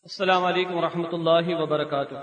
السلام علیکم ورحمۃ اللہ وبرکاتہ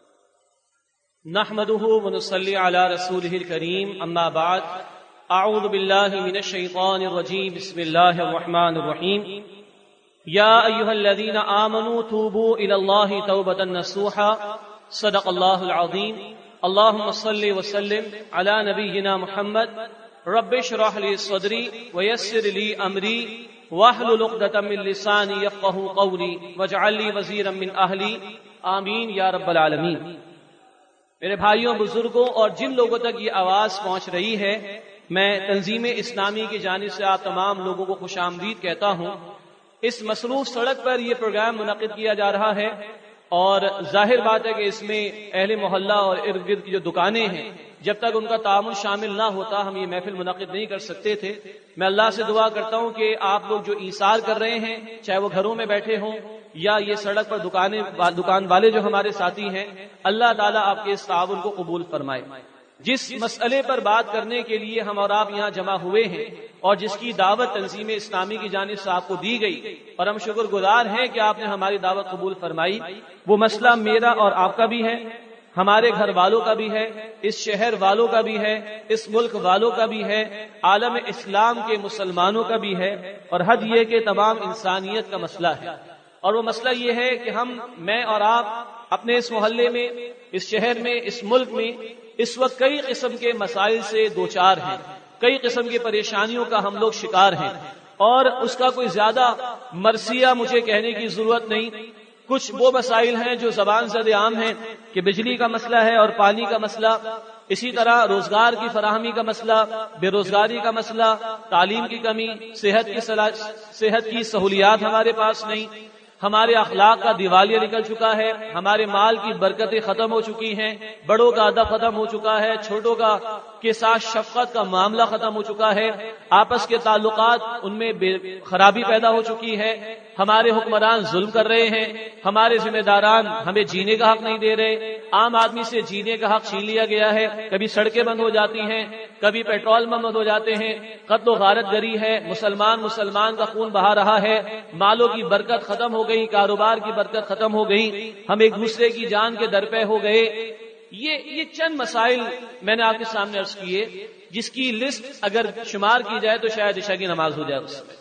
نحمده ونصلی علی رسولہ الکریم اما بعد اعوذ باللہ من الشیطان الرجیم بسم اللہ الرحمن الرحیم یا ایہا الذین آمنوا توبوا الی اللہ توبۃ نصوحا صدق اللہ العظیم اللہم صل وسلم علی نبینا محمد رب اشرح لی صدری ویسر لی امری واحلل عقدۃ من لسانی یفقهوا قولی واجعل لی وزیرا من اہلی آمین یا رب العالمین۔ میرے بھائیوں بزرگوں اور جن لوگوں تک یہ آواز پہنچ رہی ہے، میں تنظیم اسلامی کی جانب سے آپ تمام لوگوں کو خوش آمدید کہتا ہوں۔ اس مصروف سڑک پر یہ پروگرام منعقد کیا جا رہا ہے اور ظاہر بات ہے کہ اس میں اہل محلہ اور ارد گرد کی جو دکانیں ہیں، جب تک ان کا تعامل شامل نہ ہوتا ہم یہ محفل منعقد نہیں کر سکتے تھے۔ میں اللہ سے دعا کرتا ہوں کہ آپ لوگ جو ایثار کر رہے ہیں، چاہے وہ گھروں میں بیٹھے ہوں یا یہ سڑک پر دکان والے جو ہمارے ساتھی ہیں، اللہ تعالیٰ آپ کے اس تعاون کو قبول فرمائے۔ جس مسئلے پر بات کرنے کے لیے ہم اور آپ یہاں جمع ہوئے ہیں اور جس کی دعوت تنظیم اسلامی کی جانب سے آپ کو دی گئی اور ہم شکر گزار ہیں کہ آپ نے ہماری دعوت قبول فرمائی، وہ مسئلہ میرا اور آپ کا بھی ہے، ہمارے گھر والوں کا بھی ہے، اس شہر والوں کا بھی ہے، اس ملک والوں کا بھی ہے، عالم اسلام کے مسلمانوں کا بھی ہے، اور حد یہ کہ تمام انسانیت کا مسئلہ ہے۔ اور وہ مسئلہ یہ ہے کہ میں اور آپ اپنے اس محلے میں، اس شہر میں، اس ملک میں اس وقت کئی قسم کے مسائل سے دوچار ہیں، کئی قسم کی پریشانیوں کا ہم لوگ شکار ہیں، اور اس کا کوئی زیادہ مرثیہ مجھے کہنے کی ضرورت نہیں۔ کچھ وہ مسائل ہیں جو زبان زد عام ہیں کہ بجلی کا مسئلہ ہے اور پانی کا مسئلہ، اسی طرح روزگار کی فراہمی کا مسئلہ، بے روزگاری کا مسئلہ، تعلیم کی کمی، صحت کی سہولیات ہمارے پاس نہیں، ہمارے اخلاق کا دیوالیہ نکل چکا ہے، ہمارے مال کی برکتیں ختم ہو چکی ہیں، بڑوں کا ادب ختم ہو چکا ہے، چھوٹوں کے ساتھ شفقت کا معاملہ ختم ہو چکا ہے، آپس کے تعلقات ان میں خرابی پیدا ہو چکی ہے، ہمارے حکمران ظلم کر رہے ہیں، ہمارے ذمہ داران ہمیں جینے کا حق نہیں دے رہے، عام آدمی سے جینے کا حق چھین لیا گیا ہے، کبھی سڑکیں بند ہو جاتی ہیں، کبھی پیٹرول بند ہو جاتے ہیں، قتل و غارت گری ہے، مسلمان کا خون بہا رہا ہے، مالوں کی برکت ختم ہو گئی، کاروبار کی برکت ختم ہو گئی، ہم ایک دوسرے کی جان کے درپے ہو گئے۔ یہ چند مسائل میں نے آپ کے سامنے عرض کیے، جس کی لسٹ اگر شمار کی جائے تو شاید عشاء کی نماز ہو جائے اس میں۔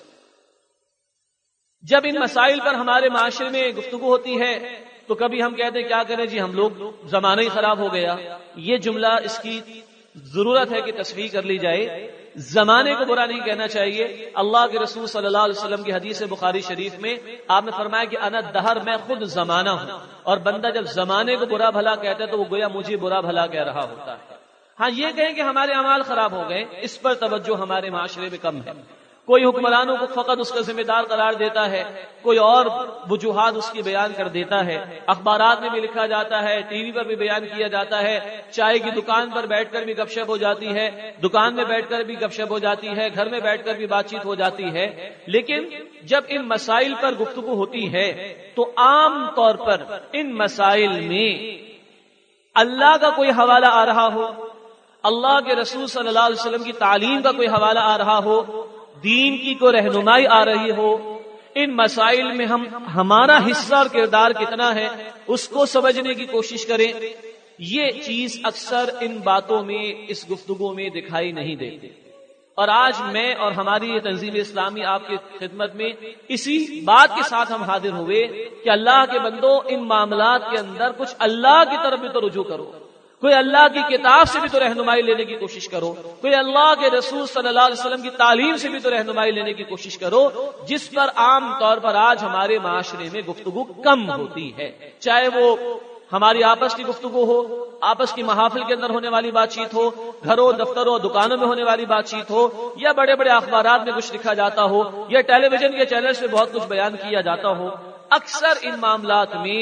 جب ان مسائل پر ہمارے معاشرے میں گفتگو ہوتی ہے تو کبھی ہم کہتے ہیں کیا کریں جی، ہم لوگ زمانہ ہی خراب ہو گیا۔ یہ جملہ اس کی ضرورت ہے کہ تصحیح کر لی جائے، زمانے کو برا نہیں کہنا چاہیے۔ اللہ کے رسول صلی اللہ علیہ وسلم کی حدیث بخاری شریف میں آپ نے فرمایا کہ انا دہر، میں خود زمانہ ہوں، اور بندہ جب زمانے کو برا بھلا کہتا ہے تو وہ گویا مجھے برا بھلا کہہ رہا ہوتا ہے۔ ہاں یہ کہیں کہ ہمارے اعمال خراب ہو گئے، اس پر توجہ ہمارے معاشرے میں کم ہے۔ کوئی حکمرانوں کو فقط اس کا ذمہ دار قرار دیتا ہے، کوئی اور وجوہات اس کی بیان کر دیتا ہے، اخبارات میں بھی لکھا جاتا ہے، ٹی وی پر بھی بیان کیا جاتا ہے، چائے کی دکان پر بیٹھ کر بھی گپ شپ ہو جاتی ہے، دکان میں بیٹھ کر بھی گپ شپ ہو جاتی ہے، گھر میں بیٹھ کر بھی بات چیت ہو جاتی ہے۔ لیکن جب ان مسائل پر گفتگو ہوتی ہے تو عام طور پر ان مسائل میں اللہ کا کوئی حوالہ آ رہا ہو، اللہ کے رسول صلی اللہ علیہ وسلم کی تعلیم کا کوئی حوالہ آ رہا ہو، دین کی کوئی رہنمائی آ رہی ہو، ان مسائل میں ہمارا حصہ اور کردار کتنا ہے اس کو سمجھنے کی کوشش کریں۔ یہ چیز اکثر ان باتوں میں، اس گفتگو میں دکھائی نہیں دیتی، اور آج میں اور ہماری یہ تنظیم اسلامی آپ کی خدمت میں اسی بات کے ساتھ ہم حاضر ہوئے کہ اللہ کے بندو، ان معاملات کے اندر کچھ اللہ کی طرف بھی تو رجوع کرو، کوئی اللہ کی کتاب سے بھی تو رہنمائی لینے کی کوشش کرو، کوئی اللہ کے رسول صلی اللہ علیہ وسلم کی تعلیم سے بھی تو رہنمائی لینے کی کوشش کرو، جس پر عام طور پر آج ہمارے معاشرے میں گفتگو کم ہوتی ہے۔ چاہے وہ ہماری آپس کی گفتگو ہو، آپس کی محافل کے اندر ہونے والی بات چیت ہو، گھروں، دفتروں، دکانوں میں ہونے والی بات چیت ہو، یا بڑے بڑے اخبارات میں کچھ لکھا جاتا ہو، یا ٹیلی ویژن کے چینل سے بہت کچھ بیان کیا جاتا ہو، اکثر ان معاملات میں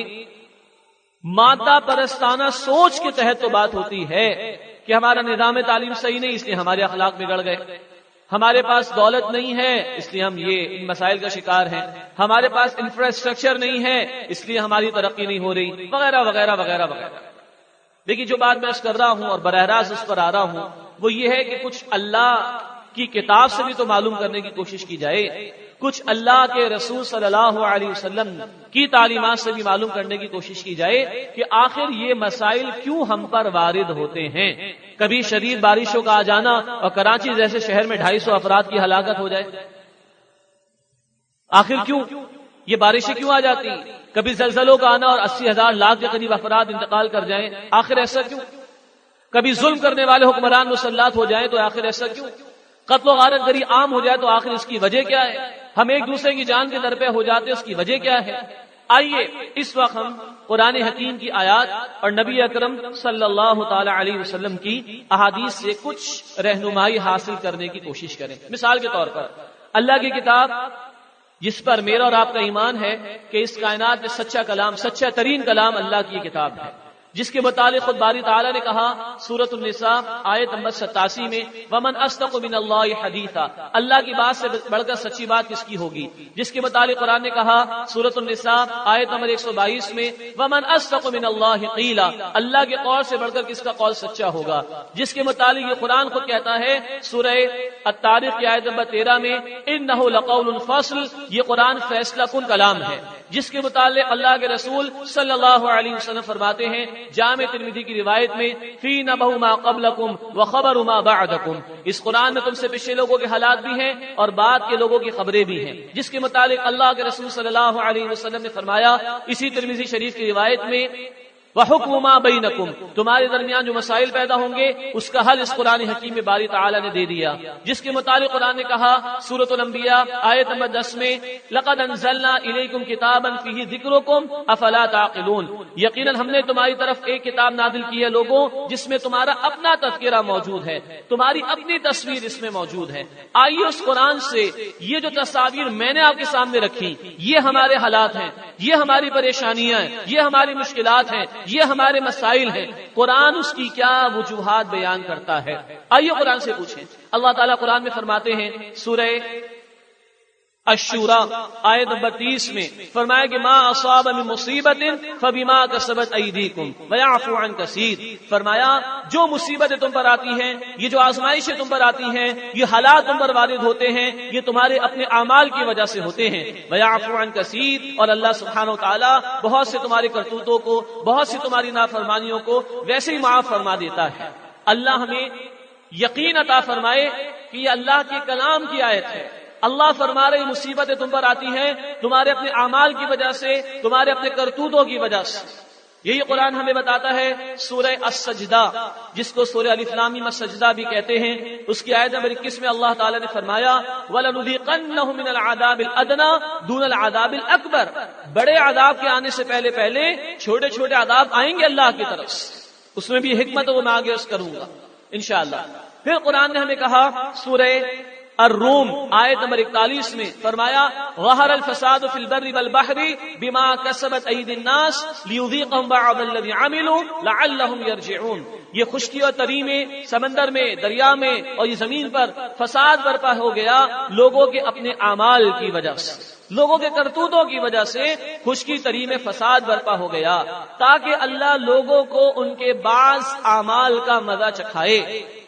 مادہ پرستانہ سوچ کے تحت تو بات ہوتی ہے کہ ہمارا نظام تعلیم صحیح نہیں، اس لیے ہمارے اخلاق بگڑ گئے، ہمارے پاس دولت نہیں ہے اس لیے ہم یہ ان مسائل کا شکار ہیں، ہمارے پاس انفراسٹرکچر نہیں ہے اس لیے ہماری ترقی نہیں ہو رہی، وغیرہ وغیرہ وغیرہ وغیرہ۔ لیکن جو بات میں کر رہا ہوں اور براہ راست اس پر آ رہا ہوں وہ یہ ہے کہ کچھ اللہ کی کتاب سے بھی تو معلوم کرنے کی کوشش کی جائے، کچھ اللہ کے رسول صلی اللہ علیہ وسلم کی تعلیمات سے بھی معلوم کرنے کی کوشش کی جائے کہ آخر یہ مسائل کیوں ہم پر وارد ہوتے ہیں۔ کبھی شدید بارشوں کا آ جانا اور کراچی جیسے شہر میں 250 افراد کی ہلاکت ہو جائے، آخر کیوں یہ بارشیں کیوں آ جاتی؟ کبھی زلزلوں کا آنا اور 80,000 لاکھ کے قریب افراد انتقال کر جائیں، آخر ایسا کیوں؟ کبھی ظلم کرنے والے حکمران مسلط ہو جائیں تو آخر ایسا کیوں؟ قتل و غارت گری عام ہو جائے تو آخر اس کی وجہ کیا ہے؟ ہم ایک دوسرے کی جان کے درپے ہو جاتے اس کی وجہ کیا ہے؟ آئیے اس وقت ہم قرآن حکیم کی آیات اور نبی اکرم صلی اللہ تعالی علیہ وسلم کی احادیث سے کچھ رہنمائی حاصل کرنے کی کوشش کریں۔ مثال کے طور پر اللہ کی کتاب جس پر میرا اور آپ کا ایمان ہے کہ اس کائنات میں سچا کلام، سچا ترین کلام اللہ کی کتاب ہے، جس کے متعلق خود باری تعالیٰ نے کہا سورۃ النساء آیت نمبر 87 میں وَمَنْ أَصْدَقُ مِنَ اللَّهِ حَدِيثًا، اللہ کی بات سے بڑھ کر سچی بات کس کی ہوگی، جس کے متعلق قرآن نے کہا سورۃ النساء آیت نمبر 122 میں وَمَنْ أَصْدَقُ مِنَ اللَّهِ قِيلًا، اللہ کے قول سے بڑھ کر کس کا قول سچا ہوگا، جس کے متعلق یہ قرآن خود کہتا ہے سورہ الطارق کی آیت نمبر 13 میں إِنَّهُ لَقَوْلٌ فَصْلٌ، یہ قرآن فیصلہ کن کلام ہے، جس کے متعلق اللہ کے رسول صلی اللہ علیہ وسلم فرماتے ہیں جامع ترمذی کی روایت میں فی نبأ ما قبلکم وخبر ما بعدکم، اس قرآن میں تم سے پچھلے لوگوں کے حالات بھی ہیں اور بعد کے لوگوں کی خبریں بھی ہیں، جس کے متعلق اللہ کے رسول صلی اللہ علیہ وسلم نے فرمایا اسی ترمذی شریف کی روایت میں وحکم ما بینکم، تمہارے درمیان جو مسائل پیدا ہوں گے اس کا حل اس قرآن حکیم میں باری تعالیٰ نے دے دیا، جس کے متعلق قرآن نے کہا سورۃ الانبیاء آیت نمبر 10 میں لقد انزلنا الیکم کتابا فیہ ذکرکم افلا تعقلون، یقیناً ہم نے تمہاری طرف ایک کتاب نازل کی ہے لوگوں جس میں تمہارا اپنا تذکرہ موجود ہے، تمہاری اپنی تصویر اس میں موجود ہے۔ آئیے اس قرآن سے یہ جو تصاویر میں نے آپ کے سامنے رکھی یہ ہمارے حالات ہیں، یہ ہماری پریشانیاں ہیں، یہ ہماری مشکلات ہیں، یہ ہمارے مسائل ہیں، قرآن اس کی کیا وجوہات بیان کرتا ہے؟ آئیے قرآن سے پوچھیں۔ اللہ تعالیٰ قرآن میں فرماتے ہیں سورہ الشورى آیت نمبر 30 میں فرمایا کہ ما اصاب من مصیبت فبما کسبت ایدیکم ویعفو عن کثیر، فرمایا جو مصیبتیں تم پر آتی ہیں، یہ جو آزمائشیں تم پر آتی ہیں، یہ حالات تم پر وارد ہوتے ہیں، یہ تمہارے اپنے اعمال کی وجہ سے ہوتے ہیں، ویعفو عن کثیر، اور اللہ سبحانہ و تعالی بہت سے تمہاری کرتوتوں کو، بہت سی تمہاری نافرمانیوں کو ویسے ہی معاف فرما دیتا ہے۔ اللہ ہمیں یقین عطا فرمائے کہ یہ اللہ کے کلام کی آیت ہے۔ اللہ فرما رہے مصیبتیں تم پر آتی ہیں تمہارے اپنے اعمال کی وجہ سے، تمہارے اپنے کرتوتوں کی وجہ سے۔ یہی قرآن ہمیں بتاتا ہے سورہ السجدہ، جس کو سورہ الف لام میم السجدہ بھی کہتے ہیں، اس کی آیت نمبر 21 میں اللہ تعالی نے فرمایا وَلَنُذِيقَنَّهُم مِّنَ الْعَذَابِ الْأَدْنَىٰ دُونَ الْعَذَابِ الْأَكْبَرِ، بڑے عذاب کے آنے سے پہلے پہلے چھوٹے چھوٹے عذاب آئیں گے اللہ کی طرف سے، اس میں بھی حکمت وہ میں آگے عرض کروں گا انشاءاللہ۔ پھر قرآن نے ہمیں کہا سورہ الروم آیت نمبر 41 میں فرمایا ظہر الفساد فی البر والبحر بما کسبت ایدی الناس لیذیقہم بعض الذی عملوا لعلہم یرجعون، یہ خشکی اور تری میں، سمندر میں، دریا میں اور یہ زمین پر فساد برپا ہو گیا لوگوں کے اپنے اعمال کی وجہ سے، لوگوں کے کرتوتوں کی وجہ سے خشکی تری میں فساد برپا ہو گیا، تاکہ اللہ لوگوں کو ان کے بعض اعمال کا مزہ چکھائے۔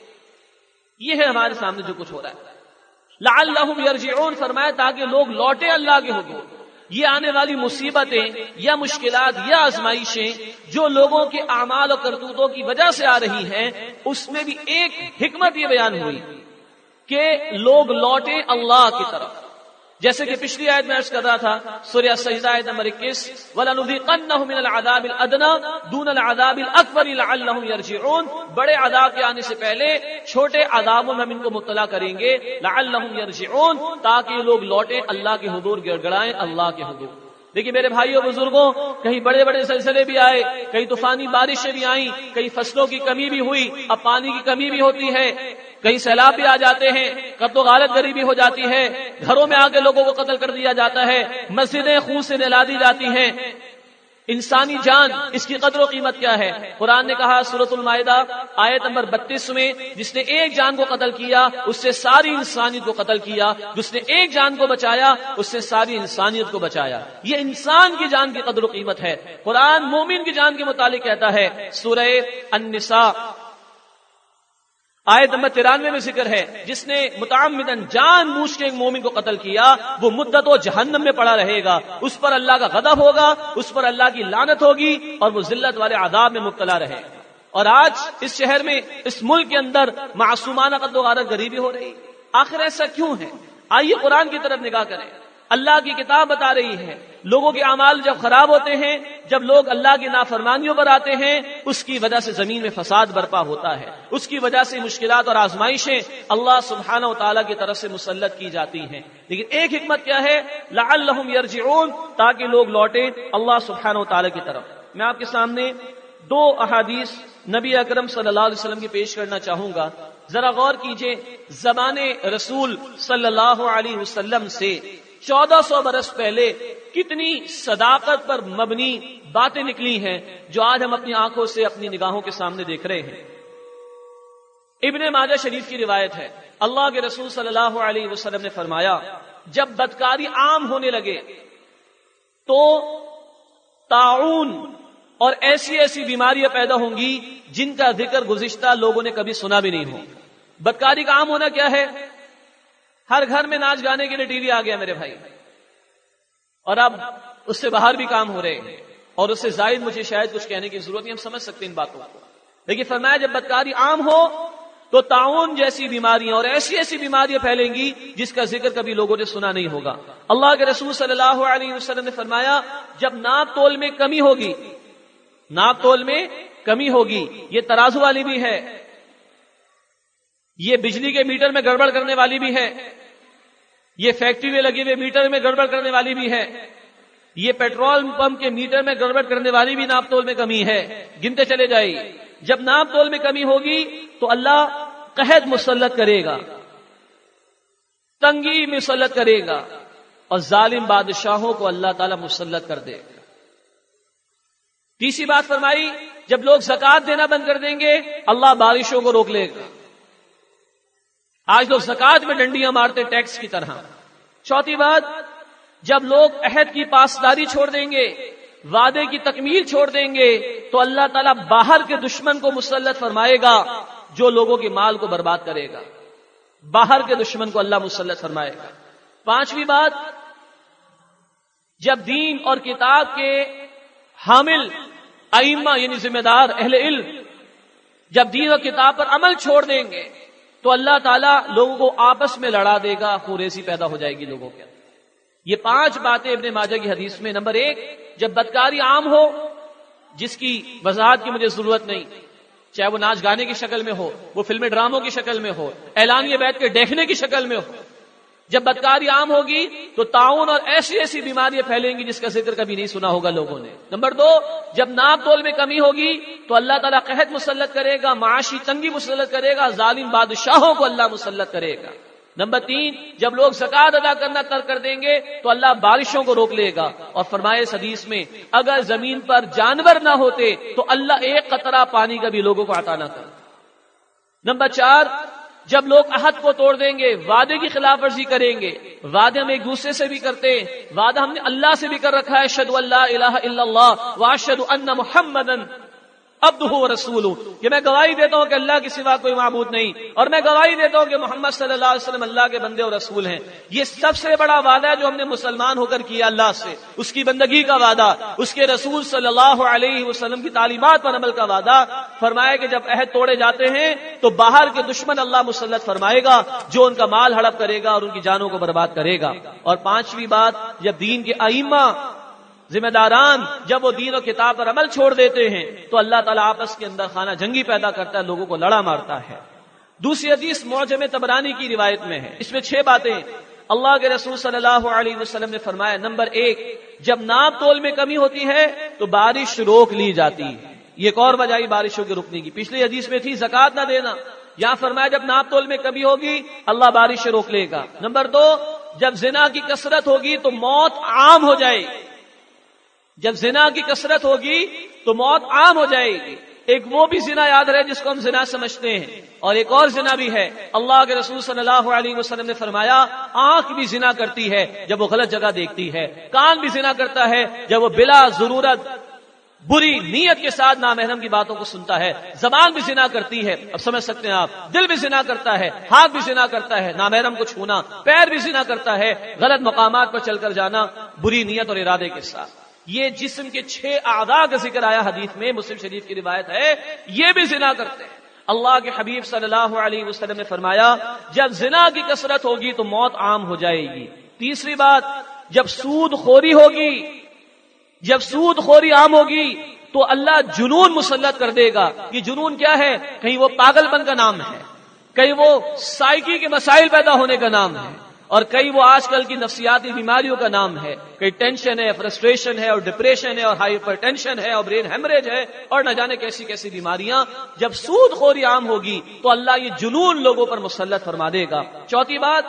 یہ ہے ہمارے سامنے جو کچھ ہو رہا ہے، لعلہم یرجعون، فرمایا تاکہ لوگ لوٹے اللہ کے حضور۔ یہ آنے والی مصیبتیں یا مشکلات یا آزمائشیں جو لوگوں کے اعمال اور کرتوتوں کی وجہ سے آ رہی ہیں، اس میں بھی ایک حکمت یہ بیان ہوئی کہ لوگ لوٹیں اللہ کی طرف، جیسے کہ پچھلی آیت میں عرض کر رہا تھا سورہ السجدہ آیت نمبر 21 وَلَنُذِيقَنَّهُم مِّنَ الْعَذَابِ الْأَدْنَىٰ دُونَ الْعَذَابِ الْأَكْبَرِ لَعَلَّهُمْ يَرْجِعُونَ، بڑے عذاب کے آنے سے پہلے چھوٹے عذابوں میں ہم ان کو مبتلا کریں گے لعلہم یرجعون، تاکہ لوگ لوٹیں اللہ کے حضور، گڑ گڑائیں اللہ کے حضور۔ دیکھیے میرے بھائیوں بزرگوں، کہیں بڑے بڑے زلزلے بھی آئے، کہیں طوفانی بارشیں بھی آئیں، کہیں فصلوں کی کمی بھی ہوئی، اب پانی کی کمی بھی ہوتی ہے، کہیں سیلاب بھی آ جاتے ہیں، قتل و غارت گری بھی ہو جاتی ہے، گھروں میں آ کے لوگوں کو قتل کر دیا جاتا ہے، مسجدیں خون سے نہلا دی جاتی ہیں۔ انسانی جان، اس کی قدر و قیمت کیا ہے؟ قرآن نے کہا سورۃ المائدہ آیت نمبر 32 میں جس نے ایک جان کو قتل کیا اس سے ساری انسانیت کو قتل کیا، جس نے ایک جان کو بچایا اس سے ساری انسانیت کو بچایا۔ یہ انسان کی جان کی قدر و قیمت ہے۔ قرآن مومن کی جان کے متعلق کہتا ہے سورہ النساء آیت نمبر 93 میں ذکر ہے جس نے متعمدن جان بوجھ کے ایک مومن کو قتل کیا وہ مدت و جہنم میں پڑا رہے گا، اس پر اللہ کا غضب ہوگا، اس پر اللہ کی لعنت ہوگی اور وہ ذلت والے عذاب میں مبتلا رہے گا۔ اور آج اس شہر میں، اس ملک کے اندر معصومانہ قتل و غارت غریبی ہو رہی، آخر ایسا کیوں ہے؟ آئیے قرآن کی طرف نگاہ کریں۔ اللہ کی کتاب بتا رہی ہے لوگوں کے اعمال جب خراب ہوتے ہیں، جب لوگ اللہ کی نافرمانیوں پر آتے ہیں، اس کی وجہ سے زمین میں فساد برپا ہوتا ہے، اس کی وجہ سے مشکلات اور آزمائشیں اللہ سبحانہ و تعالیٰ کی طرف سے مسلط کی جاتی ہیں۔ لیکن ایک حکمت کیا ہے؟ لعلہم یرجعون، تاکہ لوگ لوٹیں اللہ سبحانہ و تعالیٰ کی طرف۔ میں آپ کے سامنے 2 احادیث نبی اکرم صلی اللہ علیہ وسلم کی پیش کرنا چاہوں گا، ذرا غور کیجئے۔ زمان رسول صلی اللہ علیہ وسلم سے 1400 برس پہلے کتنی صداقت پر مبنی باتیں نکلی ہیں جو آج ہم اپنی آنکھوں سے اپنی نگاہوں کے سامنے دیکھ رہے ہیں۔ ابن ماجہ شریف کی روایت ہے، اللہ کے رسول صلی اللہ علیہ وسلم نے فرمایا جب بدکاری عام ہونے لگے تو طاعون اور ایسی ایسی بیماریاں پیدا ہوں گی جن کا ذکر گزشتہ لوگوں نے کبھی سنا بھی نہیں ہو۔ بدکاری کا عام ہونا کیا ہے؟ ہر گھر میں ناچ گانے کے لیے ٹی وی آ گیا میرے بھائی، اور اب اس سے باہر بھی کام ہو رہے ہیں، اور اس سے زائد مجھے شاید کچھ کہنے کی ضرورت نہیں، ہم سمجھ سکتے ہیں ان باتوں کو۔ لیکن فرمایا جب بدکاری عام ہو تو طاعون جیسی بیماریاں اور ایسی ایسی بیماریاں پھیلیں گی جس کا ذکر کبھی لوگوں نے سنا نہیں ہوگا۔ اللہ کے رسول صلی اللہ علیہ وسلم نے فرمایا جب ناپ تول میں کمی ہوگی، ناپ تول میں کمی ہوگی، یہ ترازو والی بھی ہے، یہ بجلی کے میٹر میں گڑبڑ کرنے والی بھی ہے، یہ فیکٹری میں لگے ہوئے میٹر میں گڑبڑ کرنے والی بھی ہے، یہ پیٹرول پمپ کے میٹر میں گڑبڑ کرنے والی بھی ناپ تول میں کمی ہے، گنتے چلے جائیے۔ جب ناپ تول میں کمی ہوگی تو اللہ قحط مسلط کرے گا، تنگی مسلط کرے گا، اور ظالم بادشاہوں کو اللہ تعالیٰ مسلط کر دے گا۔ تیسری بات فرمائی جب لوگ زکوٰۃ دینا بند کر دیں گے اللہ بارشوں کو روک لے گا۔ آج لوگ زکوٰۃ میں ڈنڈیاں مارتے ٹیکس کی طرح۔ چوتھی بات جب لوگ عہد کی پاسداری چھوڑ دیں گے، وعدے کی تکمیل چھوڑ دیں گے تو اللہ تعالیٰ باہر کے دشمن کو مسلط فرمائے گا جو لوگوں کے مال کو برباد کرے گا، باہر کے دشمن کو اللہ مسلط فرمائے گا۔ پانچویں بات جب دین اور کتاب کے حامل ائمہ یعنی ذمہ دار اہل علم جب دین اور کتاب پر عمل چھوڑ دیں گے تو اللہ تعالیٰ لوگوں کو آپس میں لڑا دے گا، خوریزی پیدا ہو جائے گی لوگوں کے اندر۔ یہ 5 باتیں ابن ماجہ کی حدیث میں۔ نمبر 1 جب بدکاری عام ہو جس کی وضاحت کی مجھے ضرورت نہیں، چاہے وہ ناچ گانے کی شکل میں ہو، وہ فلمیں ڈراموں کی شکل میں ہو، اعلانیہ بیت کے دیکھنے کی شکل میں ہو، جب بدکاری عام ہوگی تو طاعون اور ایسی ایسی بیماریاں پھیلیں گی جس کا ذکر کبھی نہیں سنا ہوگا لوگوں نے۔ نمبر 2 جب ناپ تول میں کمی ہوگی تو اللہ تعالیٰ قحط مسلط کرے گا، معاشی تنگی مسلط کرے گا، ظالم بادشاہوں کو اللہ مسلط کرے گا۔ نمبر 3 جب لوگ زکوٰۃ ادا کرنا ترک کر دیں گے تو اللہ بارشوں کو روک لے گا، اور فرمائے اس حدیث میں اگر زمین پر جانور نہ ہوتے تو اللہ ایک قطرہ پانی کا بھی لوگوں کو عطا نہ کرتا۔ نمبر 4 جب لوگ عہد کو توڑ دیں گے، وعدے کی خلاف ورزی کریں گے، وعدے ہم ایک دوسرے سے بھی کرتے ہیں، وعدہ ہم نے اللہ سے بھی کر رکھا ہے، اشہد ان لا الہ الا اللہ واشہد ان محمدا عبدہ ورسولہ، کہ میں گواہی دیتا ہوں کہ اللہ کے سوا کوئی معبود نہیں، اور میں گواہی دیتا ہوں کہ محمد صلی اللہ علیہ وسلم اللہ کے بندے اور رسول ہیں۔ یہ سب سے بڑا وعدہ ہے جو ہم نے مسلمان ہو کر کیا اللہ سے، اس کی بندگی کا وعدہ، اس کے رسول صلی اللہ علیہ وسلم کی تعلیمات پر عمل کا وعدہ۔ فرمایا کہ جب عہد توڑے جاتے ہیں تو باہر کے دشمن اللہ مسلط فرمائے گا جو ان کا مال ہڑپ کرے گا اور ان کی جانوں کو برباد کرے گا۔ اور 5ویں بات جب دین کے ائمہ ذمہ داران جب وہ دین و کتاب پر عمل چھوڑ دیتے ہیں تو اللہ تعالیٰ آپس کے اندر خانہ جنگی پیدا کرتا ہے، لوگوں کو لڑا مارتا ہے۔ دوسری حدیث معجم طبرانی کی روایت میں ہے، اس میں 6 باتیں اللہ کے رسول صلی اللہ علیہ وسلم نے فرمایا۔ نمبر 1 جب ناپ تول میں کمی ہوتی ہے تو بارش روک لی جاتی ہے، یہ ایک اور وجہ بارشوں کے رکنے کی۔ پچھلی حدیث میں تھی زکوٰۃ نہ دینا، یہاں فرمایا جب ناپ تول میں کمی ہوگی اللہ بارش سے روک لے گا۔ نمبر 2 جب زنا کی کثرت ہوگی تو موت عام ہو جائے گی، جب زنا کی کثرت ہوگی تو موت عام ہو جائے گی۔ ایک وہ بھی زنا یاد رہے جس کو ہم زنا سمجھتے ہیں، اور ایک اور زنا بھی ہے۔ اللہ کے رسول صلی اللہ علیہ وسلم نے فرمایا آنکھ بھی زنا کرتی ہے جب وہ غلط جگہ دیکھتی ہے، کان بھی زنا کرتا ہے جب وہ بلا ضرورت بری نیت کے ساتھ نامحرم کی باتوں کو سنتا ہے، زبان بھی زنا کرتی ہے، اب سمجھ سکتے ہیں آپ، دل بھی زنا کرتا ہے، ہاتھ بھی زنا کرتا ہے، نامحرم کو چھونا، پیر بھی زنا کرتا ہے، غلط مقامات پر چل کر جانا بری نیت اور ارادے کے ساتھ۔ یہ جسم کے 6 اعضاء کا ذکر آیا حدیث میں، مسلم شریف کی روایت ہے، یہ بھی زنا کرتے ہیں۔ اللہ کے حبیب صلی اللہ علیہ وسلم نے فرمایا جب زنا کی کثرت ہوگی تو موت عام ہو جائے گی۔ تیسری بات، جب سود خوری ہوگی، جب سود خوری عام ہوگی تو اللہ جنون مسلط کر دے گا۔ یہ جنون کیا ہے؟ کہیں وہ پاگل پن کا نام ہے، کہیں وہ سائیکی کے مسائل پیدا ہونے کا نام ہے، اور کئی وہ آج کل کی نفسیاتی بیماریوں کا نام ہے، کئی ٹینشن ہے، فرسٹریشن ہے، اور ڈپریشن ہے، اور ہائپر ٹینشن ہے، اور برین ہیمریج ہے، اور نہ جانے کیسی کیسی بیماریاں۔ جب سود خوری عام ہوگی تو اللہ یہ جنون لوگوں پر مسلط فرما دے گا۔ چوتھی بات،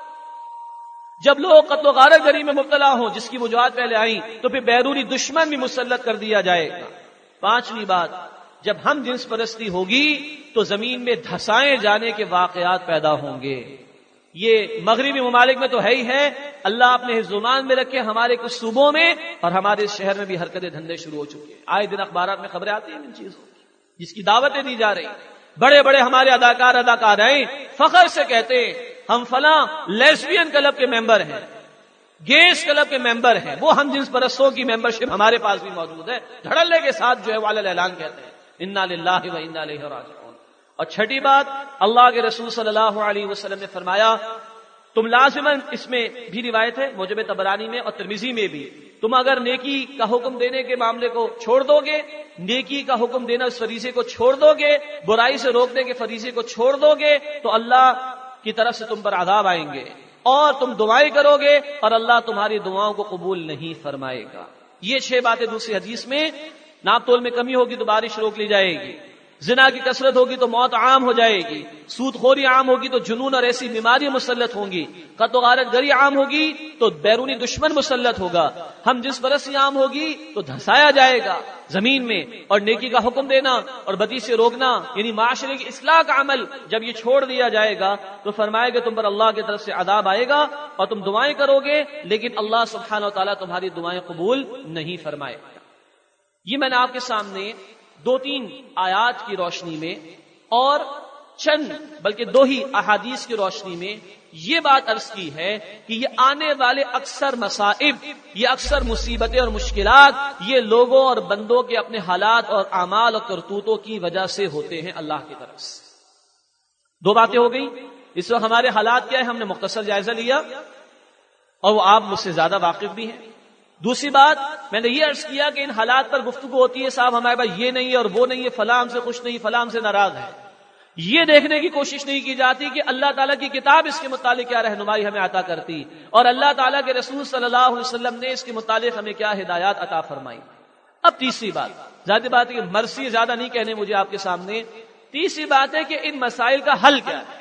جب لوگ قتل و غارت گری میں مبتلا ہوں، جس کی وجوہات پہلے آئیں، تو پھر بیرونی دشمن بھی مسلط کر دیا جائے گا۔ پانچویں بات، جب ہم جنس پرستی ہوگی تو زمین میں دھسائے جانے کے واقعات پیدا ہوں گے۔ یہ مغربی ممالک میں تو ہے ہی ہے، اللہ اپنے زبان میں رکھے، ہمارے کچھ صوبوں میں اور ہمارے شہر میں بھی حرکتیں دھندے شروع ہو چکے ہیں۔ آئے دن اخبارات میں خبریں آتی ہیں ان چیزوں کی، جس کی دعوتیں دی جا رہی ہیں۔ بڑے بڑے ہمارے اداکارائیں فخر سے کہتے ہیں ہم فلاں لیسبین کلب کے ممبر ہیں، گیس کلب کے ممبر ہیں، وہ ہم جنس پرستوں کی ممبرشپ ہمارے پاس بھی موجود ہے، دھڑلے کے ساتھ جو ہے وہ اعلان کہتے ہیں انا للہ و انا الیہ راجعون۔ اور چھٹی بات، اللہ کے رسول صلی اللہ علیہ وسلم نے فرمایا تم لازماً، اس میں بھی روایت ہے موجب طبرانی میں اور ترمذی میں بھی، تم اگر نیکی کا حکم دینے کے معاملے کو چھوڑ دو گے، نیکی کا حکم دینا اس فریضے کو چھوڑ دو گے، برائی سے روکنے کے فریضے کو چھوڑ دو گے، تو اللہ کی طرف سے تم پر عذاب آئیں گے، اور تم دعائیں کرو گے اور اللہ تمہاری دعاؤں کو قبول نہیں فرمائے گا۔ یہ 6 باتیں دوسری حدیث میں، ناپ تول میں کمی ہوگی تو بارش روک لی جائے گی، زنا کی کثرت ہوگی تو موت عام ہو جائے گی، سود خوری عام ہوگی تو جنون اور ایسی بیماریاں مسلط ہوں گی، قتل و غارت گری عام ہوگی تو بیرونی دشمن مسلط ہوگا، ہم جنس پرستی عام ہوگی تو دھسایا جائے گا زمین میں، اور نیکی کا حکم دینا اور بدی سے روکنا یعنی معاشرے کی اصلاح کا عمل جب یہ چھوڑ دیا جائے گا تو فرمائے گا تم پر اللہ کی طرف سے عذاب آئے گا، اور تم دعائیں کرو گے لیکن اللہ سبحانہ و تعالیٰ تمہاری دعائیں قبول نہیں فرمائے گا۔ یہ میں نے آپ کے سامنے 2-3 آیات کی روشنی میں اور چند بلکہ 2 ہی احادیث کی روشنی میں یہ بات عرض کی ہے کہ یہ آنے والے اکثر مصائب، یہ اکثر مصیبتیں اور مشکلات، یہ لوگوں اور بندوں کے اپنے حالات اور اعمال اور کرتوتوں کی وجہ سے ہوتے ہیں اللہ کی طرف سے۔ 2 باتیں ہو گئی، اس وقت ہمارے حالات کیا ہے ہم نے مختصر جائزہ لیا اور وہ آپ مجھ سے زیادہ واقف بھی ہیں۔ دوسری بات میں نے یہ عرض کیا کہ ان حالات پر گفتگو ہوتی ہے، صاحب ہمارے پاس یہ نہیں ہے اور وہ نہیں ہے، فلاں ہم سے خوش نہیں، فلاں ہم سے ناراض ہے، یہ دیکھنے کی کوشش نہیں کی جاتی کہ اللہ تعالیٰ کی کتاب اس کے متعلق کیا رہنمائی ہمیں عطا کرتی اور اللہ تعالیٰ کے رسول صلی اللہ علیہ وسلم نے اس کے متعلق ہمیں کیا ہدایات عطا فرمائی۔ اب تیسری بات، ظاہر بات ہے کہ مرثی زیادہ نہیں کہنے مجھے آپ کے سامنے، تیسری بات ہے کہ ان مسائل کا حل کیا ہے،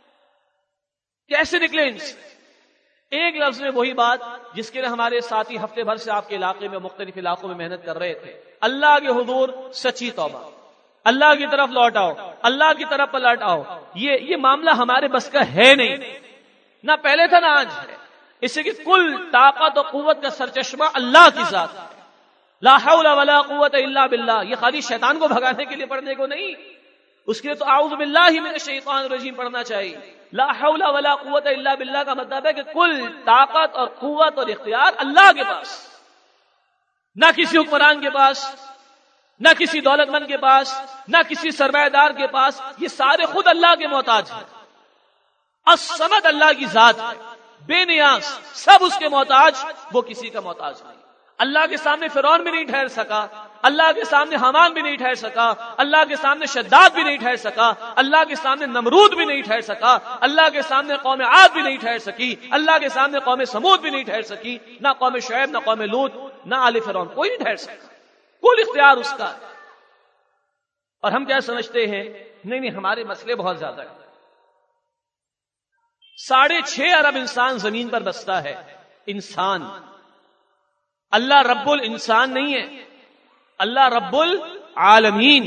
کیسے نکلے ان سے۔ ایک لفظ میں وہی بات جس کے لیے ہمارے ساتھی ہفتے بھر سے آپ کے علاقے میں مختلف علاقوں میں محنت کر رہے تھے، اللہ کے حضور سچی توبہ، اللہ کی طرف لوٹ آؤ، اللہ کی طرف پلٹ آؤ۔ یہ معاملہ ہمارے بس کا ہے نہیں، نہ پہلے تھا نہ آج ہے، اس سے کہ کل طاقت و قوت کا سرچشمہ اللہ کی ذات ہے، لا حول ولا قوت الا باللہ۔ یہ خالی شیطان کو بھگانے کے لیے پڑھنے کو نہیں، اس کے لیے تو اعوذ باللہ من الشیطان الرجیم پڑھنا چاہیے۔ لا حول ولا قوت الا باللہ کا مطلب ہے کہ کل طاقت اور قوت اور اختیار اللہ کے پاس، نہ کسی حکمران کے پاس، نہ کسی دولت مند کے پاس، نہ کسی سرمایہ دار کے پاس، یہ سارے خود اللہ کے محتاج ہیں۔ الصمد اللہ کی ذات ہے، بے نیاز، سب اس کے محتاج، وہ کسی کا محتاج نہیں۔ اللہ کے سامنے فرعون بھی نہیں ٹھہر سکا، اللہ کے سامنے حامان بھی نہیں ٹھہر سکا، اللہ کے سامنے شداد بھی نہیں ٹھہر سکا، اللہ کے سامنے نمرود بھی نہیں ٹھہر سکا، اللہ کے سامنے قوم عاد بھی نہیں ٹھہر سکی، اللہ کے سامنے قوم سمود بھی نہیں ٹھہر سکی، نہ قوم شعیب، نہ قوم لوط، نہ آل فرعون، کوئی نہیں ٹھہر سکا۔ کل اختیار اس کا ہے۔ اور ہم کیا سمجھتے ہیں، نہیں ہمارے مسئلے بہت زیادہ ہیں۔ 6.5 ارب انسان زمین پر بستا ہے، انسان، اللہ رب الانسان نہیں ہے، اللہ رب العالمین۔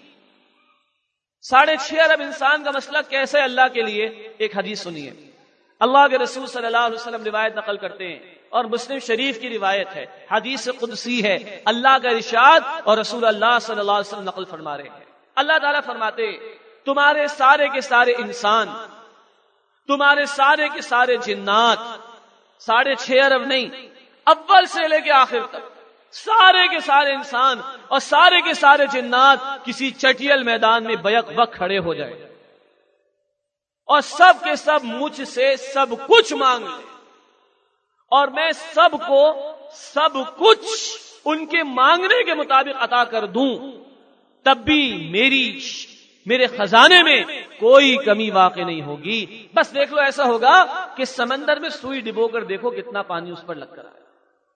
6.5 ارب انسان کا مسئلہ کیسے اللہ کے لیے؟ ایک حدیث سنیے، اللہ کے رسول صلی اللہ علیہ وسلم روایت نقل کرتے ہیں اور مسلم شریف کی روایت ہے، حدیث قدسی ہے، اللہ کا ارشاد اور رسول اللہ صلی اللہ علیہ وسلم نقل فرما رہے ہیں۔ اللہ تعالیٰ فرماتے تمہارے سارے کے سارے انسان، تمہارے سارے کے سارے جنات، 6.5 ارب نہیں، اول سے لے کے آخر تک سارے کے سارے انسان اور سارے کے سارے جنات کسی چٹیل میدان میں بیک وقت کھڑے ہو جائیں اور سب کے سب مجھ سے سب کچھ مانگ لیں، اور میں سب کو سب کچھ ان کے مانگنے کے مطابق عطا کر دوں، تب بھی میرے خزانے میں کوئی کمی واقع نہیں ہوگی۔ بس دیکھ لو ایسا ہوگا کہ سمندر میں سوئی ڈبو کر دیکھو کتنا پانی اس پر لگ کر آئے۔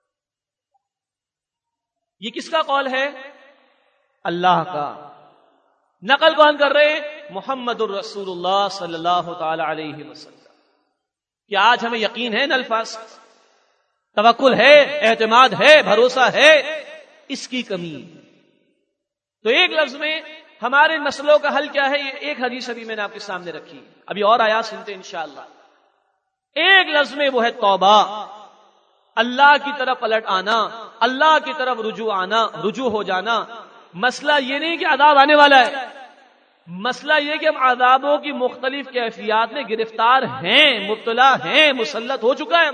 یہ کس کا قول ہے؟ اللہ کا۔ نقل کون کر رہے؟ محمد الرسول اللہ صلی اللہ تعالی علیہ وسلم۔ کیا آج ہمیں یقین ہے ان الفاظ، توکل ہے، اعتماد ہے، بھروسہ ہے؟ اس کی کمی۔ تو ایک لفظ میں ہمارے مسئلوں کا حل کیا ہے؟ یہ ایک حدیث ابھی میں نے آپ کے سامنے رکھی، ابھی اور آیات سنتے انشاءاللہ۔ ایک لفظ میں وہ ہے توبہ، اللہ کی طرف پلٹ آنا، اللہ کی طرف رجوع ہو جانا۔ مسئلہ یہ نہیں کہ عذاب آنے والا ہے، مسئلہ یہ کہ ہم عذابوں کی مختلف کیفیات میں گرفتار ہیں، مبتلا ہیں، مسلط ہو چکا ہے۔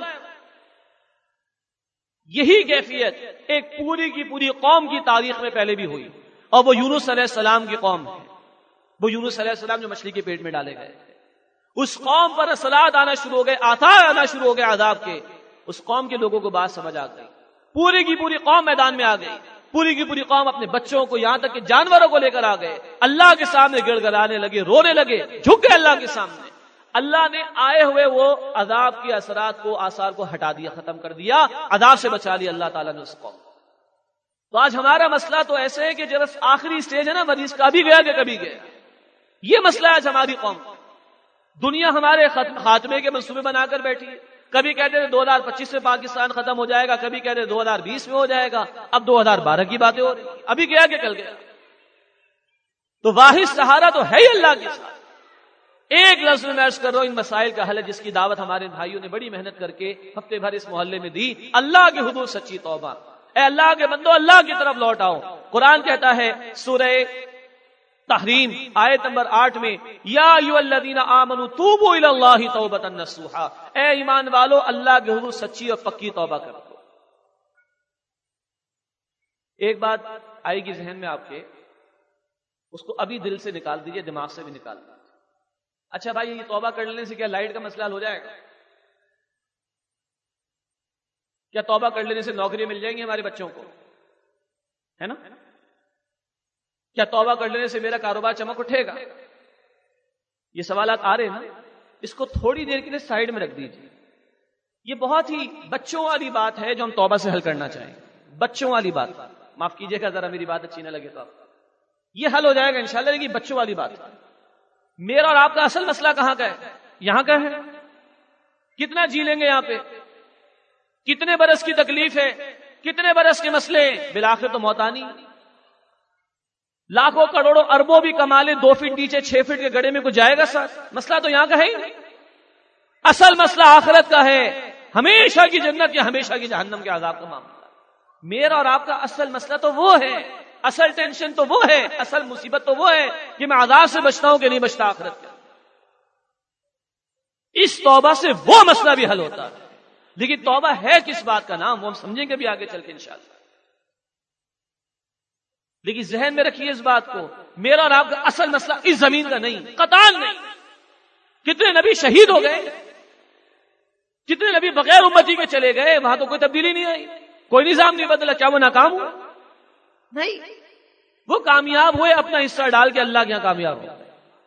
یہی کیفیت ایک پوری کی پوری قوم کی تاریخ میں پہلے بھی ہوئی، اور وہ یونس علیہ السلام کی قوم ہے۔ وہ یونس علیہ السلام جو مچھلی کے پیٹ میں ڈالے گئے، اس قوم پر اثرات آنا شروع ہو گئے، آثار آنا شروع ہو گئے عذاب کے۔ اس قوم کے لوگوں کو بات سمجھ آ گئی، پوری کی پوری قوم میدان میں آ گئی، پوری کی پوری قوم اپنے بچوں کو یہاں تک کہ جانوروں کو لے کر آ گئے، اللہ کے سامنے گڑ گڑانے لگے، رونے لگے، جھک گئے اللہ کے سامنے۔ اللہ نے آئے ہوئے وہ عذاب کے اثرات کو، آثار کو ہٹا دیا، ختم کر دیا، عذاب سے بچا لیا اللہ تعالیٰ نے اس قوم۔ تو آج ہمارا مسئلہ تو ایسے ہے کہ جب آخری سٹیج ہے نا مریض کا، ابھی گیا کہ کبھی گیا، یہ مسئلہ آج ہماری قوم۔ دنیا ہمارے خاتمے کے منصوبے بنا کر بیٹھی ہے، کبھی کہتے ہیں 2025 میں پاکستان ختم ہو جائے گا، کبھی کہتے ہیں 2020 میں ہو جائے گا، اب 2012 کی باتیں ہو رہی، ابھی گیا کہ کل گیا۔ تو واحد سہارا تو ہے ہی اللہ کے ساتھ۔ ایک لفظ میں عرض کر رہا ہوں، ان مسائل کا حل ہے جس کی دعوت ہمارے بھائیوں نے بڑی محنت کر کے ہفتے بھر اس محلے میں دی، اللہ کے حضور سچی توبہ۔ اے اللہ کے بندو، اللہ کی طرف لوٹ آؤ۔ قرآن کہتا ہے سورہ تحریم آیت نمبر 8 میں، یا ایھا الذین آمنوا توبوا الی اللہ توبۃ نصوحا، اے ایمان والو اللہ کے حضور سچی اور پکی توبہ کرو۔ ایک بات آئے گی ذہن میں آپ کے، اس کو ابھی دل سے نکال دیجئے، دماغ سے بھی نکال دیجئے۔ اچھا بھائی، یہ توبہ کر لینے سے کیا لائٹ کا مسئلہ حل ہو جائے گا؟ کیا توبہ کر لینے سے نوکری مل جائیں گی ہمارے بچوں کو؟ ہے نا؟ کیا توبہ کر لینے سے میرا کاروبار چمک اٹھے گا؟ یہ سوالات آ رہے ہیں نا، اس کو تھوڑی دیر کے لیے سائیڈ میں رکھ دیجیے۔ یہ بہت ہی بچوں والی بات ہے جو ہم توبہ سے حل کرنا چاہیں، بچوں والی بات۔ معاف کیجیے گا ذرا میری بات اچھی نہ لگے تو آپ، یہ حل ہو جائے گا انشاءاللہ، لیکن بچوں والی بات۔ میرا اور آپ کا اصل مسئلہ کہاں کا ہے؟ یہاں کا ہے۔ کتنا جی لیں گے یہاں پہ؟ کتنے برس کی تکلیف ہے؟ کتنے برس کے مسئلے ہیں؟ بالآخر تو موت آنی۔ لاکھوں کروڑوں اربوں بھی کما لے، 2 فٹ نیچے 6 فٹ کے گڑھے میں کوئی جائے گا ساتھ؟ مسئلہ تو یہاں کا ہے ہی نہیں۔ اصل مسئلہ آخرت کا ہے، ہمیشہ کی جنت یا ہمیشہ کی جہنم کے عذاب کا معاملہ۔ میرا اور آپ کا اصل مسئلہ تو وہ ہے، اصل ٹینشن تو وہ ہے، اصل مصیبت تو وہ ہے کہ میں عذاب سے بچتا ہوں کہ نہیں بچتا آخرت کا۔ اس توبہ سے وہ مسئلہ بھی حل ہوتا ہے۔ لیکن توبہ ہے کس بات کا نام، وہ ہم سمجھیں گے بھی آگے چل کے انشاءاللہ۔ لیکن ذہن میں رکھیے اس بات کو، میرا اور آپ کا اصل مسئلہ اس زمین کا نہیں، قطعاً نہیں۔ کتنے نبی شہید ہو گئے، کتنے نبی بغیر امتی کے چلے گئے، وہاں تو کوئی تبدیلی نہیں آئی، کوئی نظام نہیں بدلا، کیا وہ ناکام ہوا؟ نہیں، وہ کامیاب ہوئے، اپنا حصہ ڈال کے اللہ کے یہاں کامیاب ہوئے۔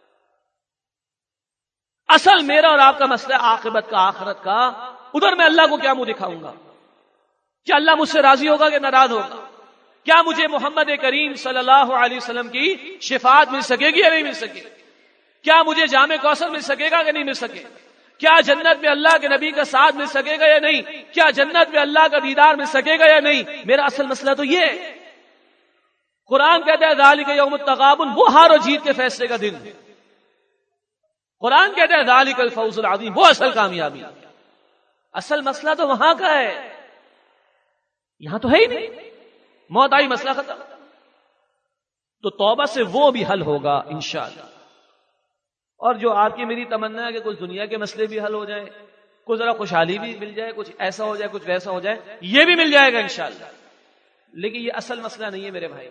اصل میرا اور آپ کا مسئلہ عاقبت کا، آخرت کا۔ ادھر میں اللہ کو کیا منہ دکھاؤں گا؟ کیا اللہ مجھ سے راضی ہوگا کہ ناراض ہوگا؟ کیا مجھے محمد کریم صلی اللہ علیہ وسلم کی شفاعت مل سکے گی یا نہیں مل سکے؟ کیا مجھے جام کوثر مل سکے گا کہ نہیں مل سکے؟ کیا جنت میں اللہ کے نبی کا ساتھ مل سکے گا یا نہیں؟ کیا جنت میں اللہ کا دیدار مل سکے گا یا نہیں؟ میرا اصل مسئلہ تو یہ ہے۔ قرآن کہتا ہے ذالک یوم التغابن، وہ ہار و جیت کے فیصلے کا دن۔ قرآن کہتا ہے ذالک الفوز العظیم، وہ اصل کامیابی۔ اصل مسئلہ تو وہاں کا ہے، یہاں تو ہے ہی نہیں. موت آئی مسئلہ ختم. تو توبہ سے وہ بھی حل ہوگا انشاءاللہ. اور جو آپ کی میری تمنا ہے کہ کچھ دنیا کے مسئلے بھی حل ہو جائیں، کچھ ذرا خوشحالی بھی مل جائے، کچھ ایسا ہو جائے، کچھ ویسا ہو جائے، یہ بھی مل جائے گا انشاءاللہ. لیکن یہ اصل مسئلہ نہیں ہے میرے بھائی.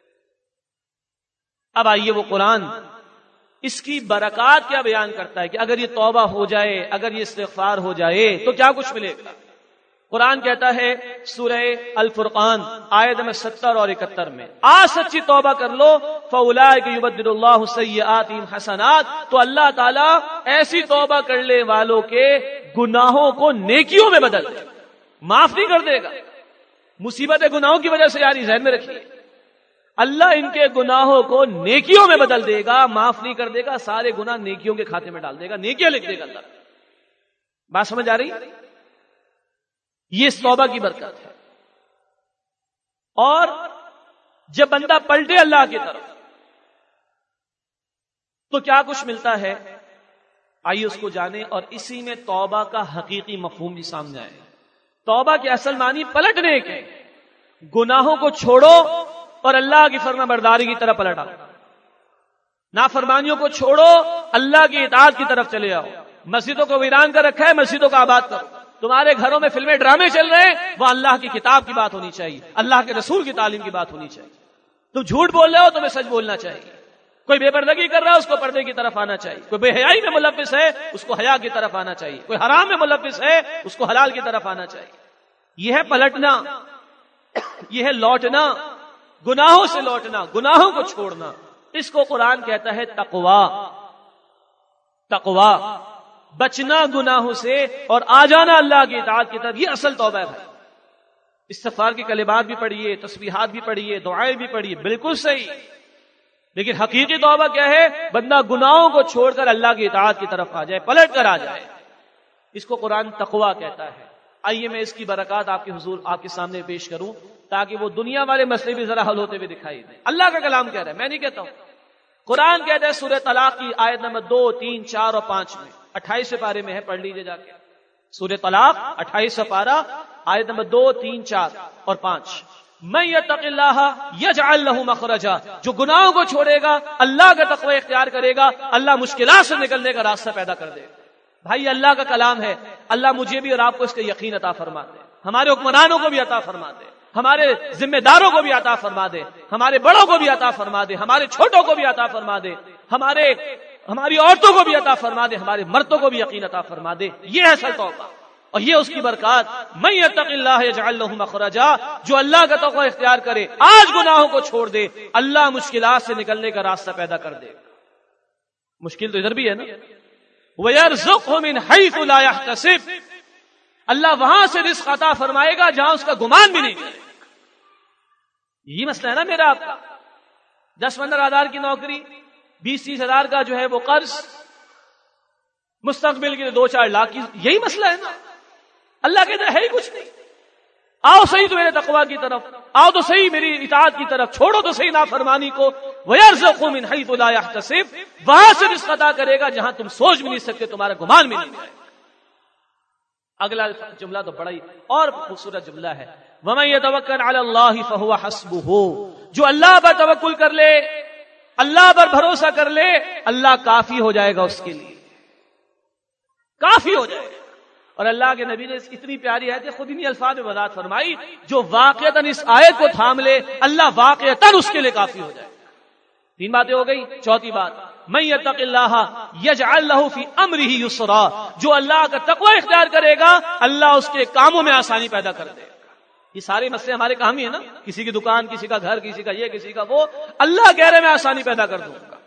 اب آئیے وہ قرآن اس کی برکات کیا بیان کرتا ہے کہ اگر یہ توبہ ہو جائے، اگر یہ استغفار ہو جائے تو کیا کچھ ملے گا. قرآن کہتا ہے سورہ الفرقان آیت نمبر 70 اور 71 میں، آج سچی توبہ کر لو فَأُولَٰئِكَ يُبَدِّلُ اللَّهُ سَيِّئَاتِهِمْ حَسَنَاتٍ، تو اللہ تعالیٰ ایسی توبہ کرنے والوں کے گناہوں کو نیکیوں میں بدل دے، معاف نہیں کر دے گا. مصیبت گناہوں کی وجہ سے یاری ذہن میں رکھیے، اللہ ان کے گناہوں کو نیکیوں میں بدل دے گا، معاف نہیں کر دے گا، سارے گناہ نیکیوں کے کھاتے میں ڈال دے گا، نیکیاں لکھ دے گا اللہ. بات سمجھ آ رہی؟ یہ اس توبہ کی برکت ہے. اور جب بندہ پلٹے اللہ کی طرف تو کیا کچھ ملتا ہے، آئیے اس کو جانیں اور اسی میں توبہ کا حقیقی مفہوم بھی سامنے آئے. توبہ کے اصل معنی پلٹنے کے، گناہوں کو چھوڑو اور اللہ کی فرما برداری کی طرف پلٹ آؤ، نافرمانیوں کو چھوڑو، اللہ کی اطاعت کی طرف چلے آؤ. مسجدوں کو ویران کر رکھا ہے، مسجدوں کو آباد کرو. تمہارے گھروں میں فلمیں ڈرامے چل رہے ہیں، وہ اللہ کی کتاب کی بات ہونی چاہیے، اللہ کے رسول کی تعلیم کی بات ہونی چاہیے. تم جھوٹ بول رہے ہو، تمہیں سچ بولنا چاہیے. کوئی بے پردگی کر رہا ہے، اس کو پردے کی طرف آنا چاہیے. کوئی بے حیائی میں ملوث ہے، اس کو حیا کی طرف آنا چاہیے. کوئی حرام میں ملوث ہے، اس کو حلال کی طرف آنا چاہیے. یہ ہے پلٹنا، یہ ہے لوٹنا، گناہوں سے لوٹنا، گناہوں کو چھوڑنا. اس کو قرآن کہتا ہے تقوی. تقوی بچنا گناہوں سے اور آ جانا اللہ کی اطاعت کی طرف، یہ اصل توبہ ہے بھائی. استغفار کی کلمات بھی پڑھیے، تسبیحات بھی پڑھیے، دعائیں بھی پڑھیے، بالکل صحیح. لیکن حقیقی توبہ کیا ہے؟ بندہ گناہوں کو چھوڑ کر اللہ کی اطاعت کی طرف آ جائے، پلٹ کر آ جائے. اس کو قرآن تقوی کہتا ہے. آئیے میں اس کی برکات آپ کے حضور آپ کے سامنے پیش کروں تاکہ وہ دنیا والے مسئلے بھی ذرا حل ہوتے ہوئے دکھائی دیں. اللہ کا کلام کہہ رہا ہے، میں نہیں کہتا ہوں. قرآن کہتا ہے سورہ طلاق کی آیت نمبر 2، 3، 4 اور 5 میں، 28 پارے میں ہے، پڑھ لیجئے جا کے. سورہ طلاق 28 پارہ آیت نمبر 2، 3، 4 اور 5. من یتق اللہ یجعل لہ مخرجا، جو گناہوں کو چھوڑے گا، اللہ کا تقوی اختیار کرے گا، اللہ مشکلات سے نکلنے کا راستہ پیدا کر دے گا. بھائی اللہ کا کلام ہے، اللہ مجھے بھی اور آپ کو اس کا یقین عطا فرما دے، ہمارے حکمرانوں کو بھی عطا فرما دے، ہمارے ذمہ داروں کو بھی عطا فرما دے، ہمارے بڑوں کو بھی عطا فرما دے، ہمارے چھوٹوں کو بھی عطا فرما دے، ہماری عورتوں کو بھی عطا فرما دے، ہمارے مردوں کو بھی یقین عطا فرما دے. یہ ہے اصل توبہ اور یہ اس کی برکات. من یتق اللہ یجعل لہ مخرجا، جو اللہ کا تقوی اختیار کرے، آج گناہوں کو چھوڑ دے، اللہ مشکلات سے نکلنے کا راستہ پیدا کر دے. مشکل تو ادھر بھی ہے نا. وَيَرْزُقْهُ مِنْ حَيْثُ لَا يَحْتَسِبُ، اللہ وہاں سے رزق عطا فرمائے گا جہاں اس کا گمان بھی نہیں کرے. یہ مسئلہ ہے نا میرا آپ کا. 10-15 ہزار کی نوکری، 20-30 ہزار کا جو ہے وہ قرض، مستقبل کے لیے 2-4 لاکھ کی، یہی مسئلہ ہے نا. اللہ کہتا ہے ہی کچھ نہیں. آؤ صحیح تو میرے تقوی کی طرف، آؤ تو صحیح میری اطاعت کی طرف، چھوڑو تو صحیح نافرمانی کو. وَيَرْزُقْهُ مِنْ حَيْثُ لَا يَحْتَسِبُ، وہاں سے رزق عطا کرے گا جہاں تم سوچ بھی نہیں سکتے، تمہارا گمان بھی نہیں ہے. اگلا جملہ تو بڑا ہی اور خوبصورت جملہ ہے، وَمَن يَتَوَكَّلْ عَلَى اللَّهِ فَهُوَ حَسْبُهُ، جو اللہ پر توکل کر لے، اللہ پر بھروسہ کر لے، اللہ کافی ہو جائے گا، اس کے لیے کافی ہو جائے گا. اور اللہ کے نبی نے اتنی پیاری آیت خود انہی الفاظ میں وضاحت فرمائی، جو واقعتاً اس آیت کو تھام لے، اللہ واقعتاً اس کے لیے کافی ہو جائے. 3 باتیں ہو گئی. چوتھی بات، من یتق اللہ یجعل لہ فی امرہ یسرا، جو اللہ کا تقوی اختیار کرے گا، اللہ اس کے کاموں میں آسانی پیدا کر دے گا. یہ سارے مسئلے ہمارے کام ہی ہے نا، کسی کی دکان، کسی کا گھر، کسی کا یہ، کسی کا وہ، اللہ کہہ رہے میں آسانی پیدا کر دوں گا.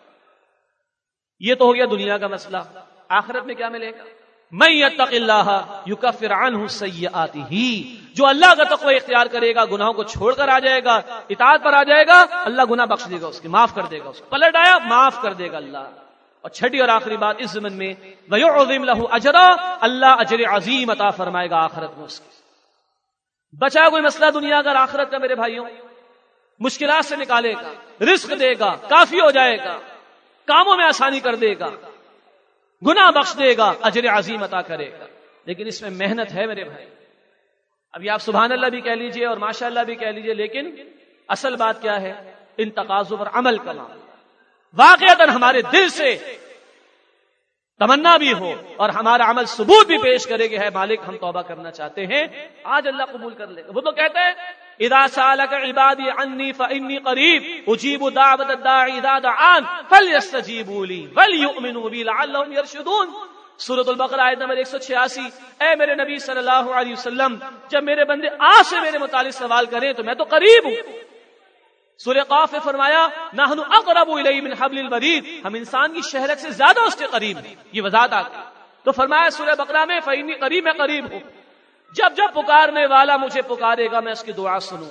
یہ تو ہو گیا دنیا کا مسئلہ. آخرت میں کیا ملے گا؟ من یتق اللہ یکفر عنہ سیئاتہ، جو اللہ کا تقوی اختیار کرے گا، گناہوں کو چھوڑ کر آ جائے گا، اطاعت پر آ جائے گا، اللہ گناہ بخش دے گا، اس کے معاف کر دے گا، اس کو پلٹ آیا معاف کر دے گا اللہ. اور چھٹی اور آخری بات اس ضمن میں، ویعظم لہ اجرا، اللہ اجر عظیم عطا فرمائے گا آخرت میں اس کے. بچا کوئی مسئلہ دنیا کا، آخرت کا میرے بھائیوں، مشکلات سے نکالے گا، رزق دے گا، کافی ہو جائے گا، کاموں میں آسانی کر دے گا، گناہ بخش دے گا، اجر عظیم عطا کرے گا. لیکن اس میں محنت ہے میرے بھائی. ابھی آپ سبحان اللہ بھی کہہ لیجئے اور ماشاء اللہ بھی کہہ لیجئے، لیکن اصل بات کیا ہے؟ ان تقاضوں پر عمل کرنا. واقعتاً ہمارے دل سے تمنا بھی ہو اور ہمارا عمل ثبوت بھی پیش کرے کہ ہے مالک ہم توبہ کرنا چاہتے ہیں، آج اللہ قبول کر لے گا. وہ تو کہتے ہیں اذا سالک عبادی عنی فانی قریب اجیب دعوت الداعی اذا دعان فلیستجیبوا لی ولیؤمنوا بی لعلہم یرشدون. سورۃ البقرہ آیت نمبر 186. اے میرے نبی صلی اللہ علیہ وسلم، جب میرے بندے آج سے میرے متعلق سوال کریں تو میں تو قریب ہوں. سورہ قاف میں فرمایا نحن اقرب الیہ من حبل الورید، ہم انسان کی شہرت سے زیادہ اس کے قریب ہیں. یہ وضاحت آ گئی. تو فرمایا سورہ بقرہ میں فإنی قریب، میں قریب ہوں. جب جب پکارنے والا مجھے پکارے گا میں اس کی دعا سنوں.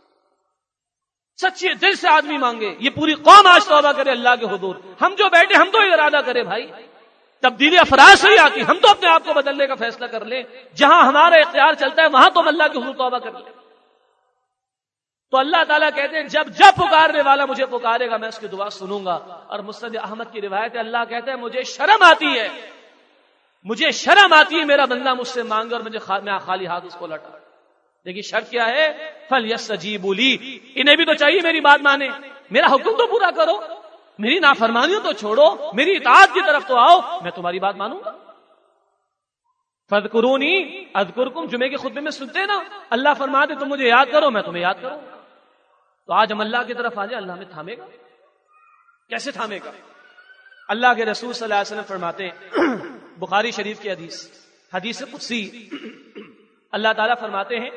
سچے دل سے آدمی مانگے. یہ پوری قوم آج توبہ کرے اللہ کے حضور. ہم جو بیٹھے ہم تو ارادہ کریں بھائی، تبدیلی افراد سے ہی آتی. ہم تو اپنے آپ کو بدلنے کا فیصلہ کر لیں. جہاں ہمارا اختیار چلتا ہے وہاں تو ہم اللہ کے حضور توبہ کر لیں. تو اللہ تعالیٰ کہتے ہیں جب جب پکارنے والا مجھے پکارے گا میں اس کی دعا سنوں گا. اور مسند احمد کی روایت ہے اللہ کہتے ہیں مجھے شرم آتی ہے، مجھے شرم آتی ہے میرا بندہ مجھ سے مانگے اور میں خالی ہاتھ اس کو لوٹا. لیکن شرط کیا ہے؟ فلیستجیبوا لی، انہیں بھی تو چاہیے میری بات مانے، میرا حکم تو پورا کرو، میری نافرمانیوں تو چھوڑو، میری اطاعت کی طرف تو آؤ، میں تمہاری بات مانوں گا. فاذکرونی اذکرکم، جمعے کے خطبے میں سنتے نا اللہ فرماتے تم مجھے یاد کرو میں تمہیں یاد کروں. تو آج ہم اللہ کی طرف آ جائیں، اللہ ہمیں تھامے گا. کیسے تھامے گا؟ اللہ کے رسول صلی اللہ علیہ وسلم فرماتے ہیں بخاری شریف کی حدیث قدسی، اللہ تعالیٰ فرماتے ہیں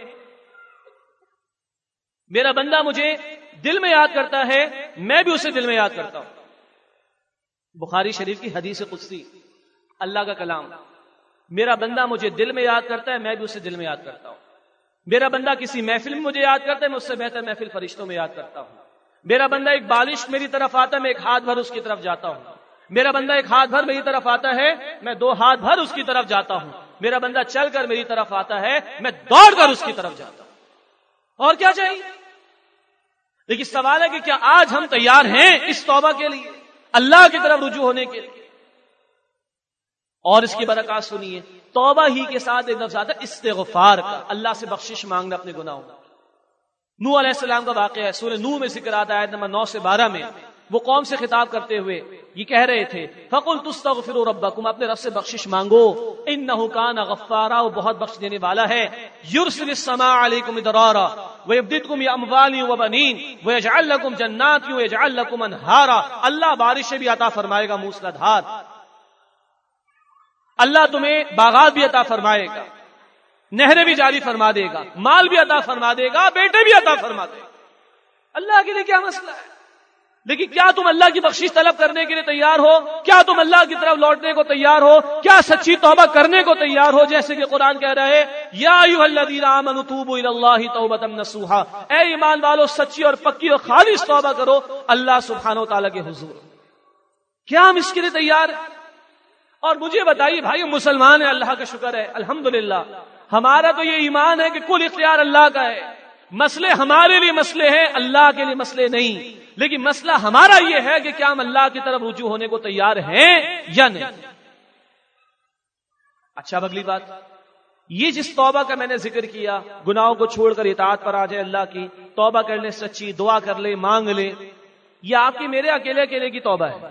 میرا بندہ مجھے دل میں یاد کرتا ہے میں بھی اسے دل میں یاد کرتا ہوں. بخاری شریف کی حدیث قدسی، اللہ کا کلام. میرا بندہ مجھے دل میں یاد کرتا ہے میں بھی اسے دل میں یاد کرتا ہوں. میرا بندہ کسی محفل میں مجھے یاد کرتا ہے میں اس سے بہتر محفل فرشتوں میں یاد کرتا ہوں. میرا بندہ ایک بالش میری طرف آتا ہے میں ایک ہاتھ بھر اس کی طرف جاتا ہوں. میرا بندہ ایک ہاتھ بھر میری طرف آتا ہے میں 2 ہاتھ بھر اس کی طرف جاتا ہوں. میرا بندہ چل کر میری طرف آتا ہے میں دوڑ کر اس کی طرف جاتا ہوں. اور کیا چاہیے؟ لیکن سوال ہے کہ کیا آج ہم تیار ہیں اس توبہ کے لیے، اللہ کی طرف رجوع ہونے کے لیے؟ اور اس کی برکات سنیے. توبہ ہی کے ساتھ ایک لفظ آتا ہے استغفار کا، اللہ سے بخشش مانگنا اپنے گناہوں کا. نوح علیہ السلام کا واقعہ ہے، سورہ نوح میں ذکر آتا ہے آیت نمبر 9 سے 12 میں. وہ قوم سے خطاب کرتے ہوئے یہ کہہ رہے تھے فَقُلْتُ اسْتَغْفِرُوا رَبَّكُمْ، اپنے رب سے بخشش مانگو، إِنَّهُ كَانَ غَفَّارًا، وہ بہت بخش دینے والا ہے. يُرْسِلِ السَّمَاءَ عَلَيْكُمْ مِدْرَارًا وَيُمْدِدْكُمْ بِأَمْوَالٍ وَبَنِينَ وَيَجْعَلْ لَكُمْ جَنَّاتٍ وَيَجْعَلْ لَكُمْ أَنْهَارًا. اللہ بارش بھی عطا فرمائے گا موسلا دھار، اللہ تمہیں باغات بھی عطا فرمائے گا، نہریں بھی جاری فرما دے گا، مال بھی عطا فرما دے گا، بیٹے بھی عطا فرما دے گا. اللہ کے لیے کیا مسئلہ ہے؟ لیکن کیا تم اللہ کی بخشش طلب کرنے کے لیے تیار ہو؟ کیا تم اللہ کی طرف لوٹنے کو تیار ہو؟ کیا سچی توبہ کرنے کو تیار ہو؟ جیسے کہ قرآن کہہ رہا ہے یا ایھا الذین آمنوا توبوا الی اللہ توبۃ نصوحا، اے ایمان والو سچی اور پکی اور خالص توبہ کرو اللہ سبحانہ و تعالیٰ کے حضور. کیا ہم اس کے لیے تیار ہیں؟ اور مجھے بتائیے بھائی، مسلمان ہیں اللہ کا شکر ہے الحمدللہ، ہمارا تو یہ ایمان ہے کہ کل اختیار اللہ کا ہے. مسئلے ہمارے لیے مسئلے ہیں، اللہ کے لیے مسئلے نہیں. لیکن مسئلہ ہمارا یہ ہے کہ کیا ہم اللہ کی طرف رجوع ہونے کو تیار ہیں یا نہیں. اچھا اب اگلی بات، یہ جس توبہ کا میں نے ذکر کیا، گناہوں کو چھوڑ کر اطاعت پر آ جائے اللہ کی، توبہ کر لے، سچی دعا کر لے، مانگ لے، یہ آپ کی میرے اکیلے کی توبہ ہے.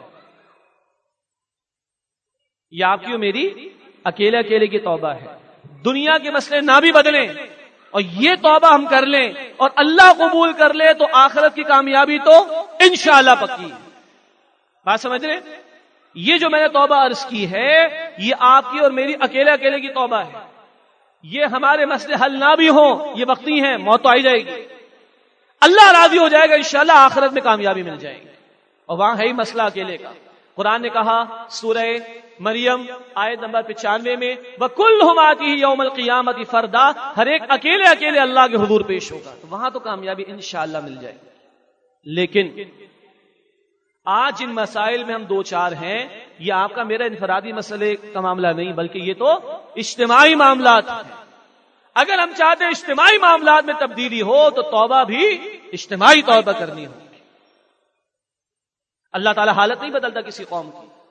یہ آپ کی اور میری اکیلے کی توبہ ہے. دنیا کے مسئلے نہ بھی بدلیں اور یہ توبہ ہم کر لیں اور اللہ قبول کر لے تو آخرت کی کامیابی تو انشاءاللہ پکی ہے. بات سمجھ رہے؟ یہ جو میں نے توبہ عرض کی ہے یہ آپ کی اور میری اکیلے کی توبہ ہے. یہ ہمارے مسئلے حل نہ بھی ہوں، یہ وقتی ہیں، موت تو آئی جائے گی، اللہ راضی ہو جائے گا، انشاءاللہ آخرت میں کامیابی مل جائے گی. اور وہاں ہے ہی مسئلہ اکیلے کا. قرآن نے کہا سورہ مریم آیت نمبر 95 میں وَكُلُّهُمْ آتِيهِ يَوْمَ الْقِيَامَةِ فَرْدًا، ہر ایک اکیلے اللہ کے حضور پیش ہوگا. تو وہاں تو کامیابی انشاءاللہ مل جائے گی. لیکن آج جن مسائل میں ہم 2-4 ہیں یہ آپ کا میرا انفرادی مسئلے کا معاملہ نہیں بلکہ یہ تو اجتماعی معاملات ہیں. اگر ہم چاہتے ہیں اجتماعی معاملات میں تبدیلی ہو تو توبہ بھی اجتماعی طور پر کرنی ہوگی. اللہ تعالیٰ حالت نہیں بدلتا کسی قوم کی.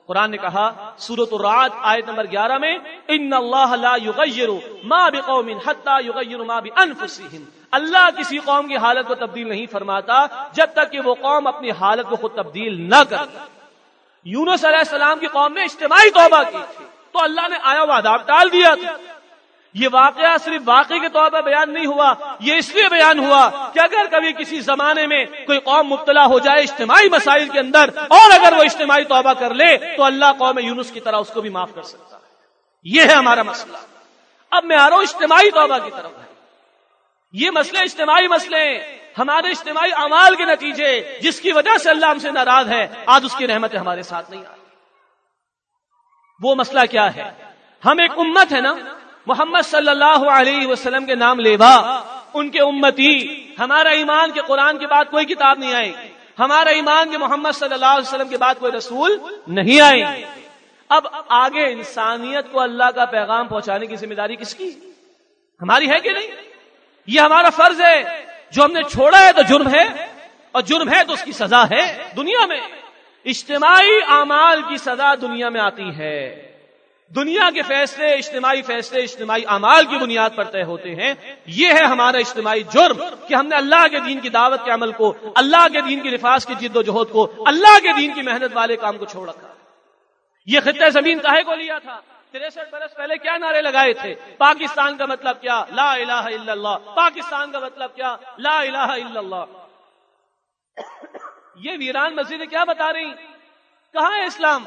قرآن نے کہا سورۃ الرعد آیت نمبر 11 میں ان اللہ لا یغیر ما بقوم حتی یغیروا ما بانفسہم، اللہ کسی قوم کی حالت کو تبدیل نہیں فرماتا جب تک کہ وہ قوم اپنی حالت کو خود تبدیل نہ کرے۔ یونس علیہ السلام کی قوم نے اجتماعی توبہ کی تھی تو اللہ نے آیا وہ عذاب ٹال دیا تھا۔ یہ واقعہ صرف واقعے کے طور پر بیان نہیں ہوا، یہ اس لیے بیان ہوا کہ اگر کبھی کسی زمانے میں کوئی قوم مبتلا ہو جائے اجتماعی مسائل کے اندر اور اگر وہ اجتماعی توبہ کر لے تو اللہ قوم یونس کی طرح اس کو بھی معاف کر سکتا ہے۔ یہ ہے ہمارا مسئلہ۔ اب میں آ رہا ہوں اجتماعی توبہ کی طرف۔ یہ مسئلے اجتماعی مسئلے ہیں، ہمارے اجتماعی اعمال کے نتیجے جس کی وجہ سے اللہ ہم سے ناراض ہے، آج اس کی رحمتیں ہمارے ساتھ نہیں آ رہی۔ وہ مسئلہ کیا ہے؟ ہم ایک امت ہے نا، محمد صلی اللہ علیہ وسلم کے نام لیوا، ان کے امتی، ہمارا ایمان کے قرآن کے بعد کوئی کتاب نہیں آئے، ہمارا ایمان کے محمد صلی اللہ علیہ وسلم کے بعد کوئی رسول نہیں آئے۔ اب آگے انسانیت کو اللہ کا پیغام پہنچانے کی ذمہ داری کس کی؟ ہماری ہے کہ نہیں؟ یہ ہمارا فرض ہے۔ جو ہم نے چھوڑا ہے تو جرم ہے، اور جرم ہے تو اس کی سزا ہے دنیا میں۔ اجتماعی اعمال کی سزا دنیا میں آتی ہے۔ دنیا کے فیصلے، اجتماعی اعمال کی بنیاد پر طے ہوتے ہیں۔ یہ ہے ہمارا اجتماعی جرم کہ ہم نے اللہ کے دین کی دعوت کے عمل کو، اللہ کے دین کی نفاذ کی جد و جہد کو، اللہ کے دین کی محنت والے کام کو چھوڑ رکھا۔ یہ خطہ زمین کاہے کو لیا تھا؟ 63 برس پہلے کیا نعرے لگائے تھے؟ پاکستان کا مطلب کیا؟ لا الہ الا اللہ۔ پاکستان کا مطلب کیا؟ لا الہ الا اللہ۔ یہ ویران مسجدیں کیا بتا رہی؟ کہاں ہے اسلام؟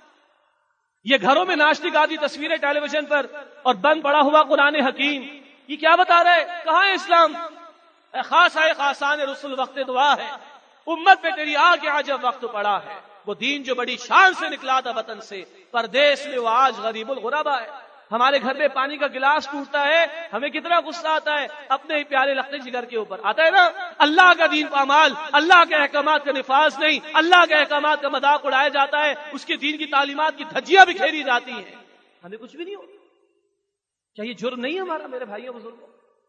یہ گھروں میں ناشتی گاتی تصویریں ٹیلی ویژن پر اور بند پڑا ہوا قرآن حکیم، یہ کیا بتا رہا ہے؟ کہاں ہے اسلام؟ اے خاص ہے خاصان رسول وقت دعا ہے، امت پہ تیری آ کے عجب وقت پڑا ہے۔ وہ دین جو بڑی شان سے نکلا تھا وطن سے، پردیس میں وہ آج غریب الغربا ہے۔ ہمارے گھر میں پانی کا گلاس ٹوٹتا ہے، ہمیں کتنا غصہ آتا ہے اپنے ہی پیارے لخت جگر کے اوپر، آتا ہے نا؟ اللہ کا دین کا اعمال، اللہ کے احکامات کا نفاذ نہیں، اللہ کے احکامات کا مذاق اڑایا جاتا ہے، اس کے دین کی تعلیمات کی دھجیاں بکھیری جاتی ہیں، ہمیں کچھ بھی نہیں ہوتا۔ کیا یہ جرم نہیں ہمارا میرے بھائیوں بزرگوں؟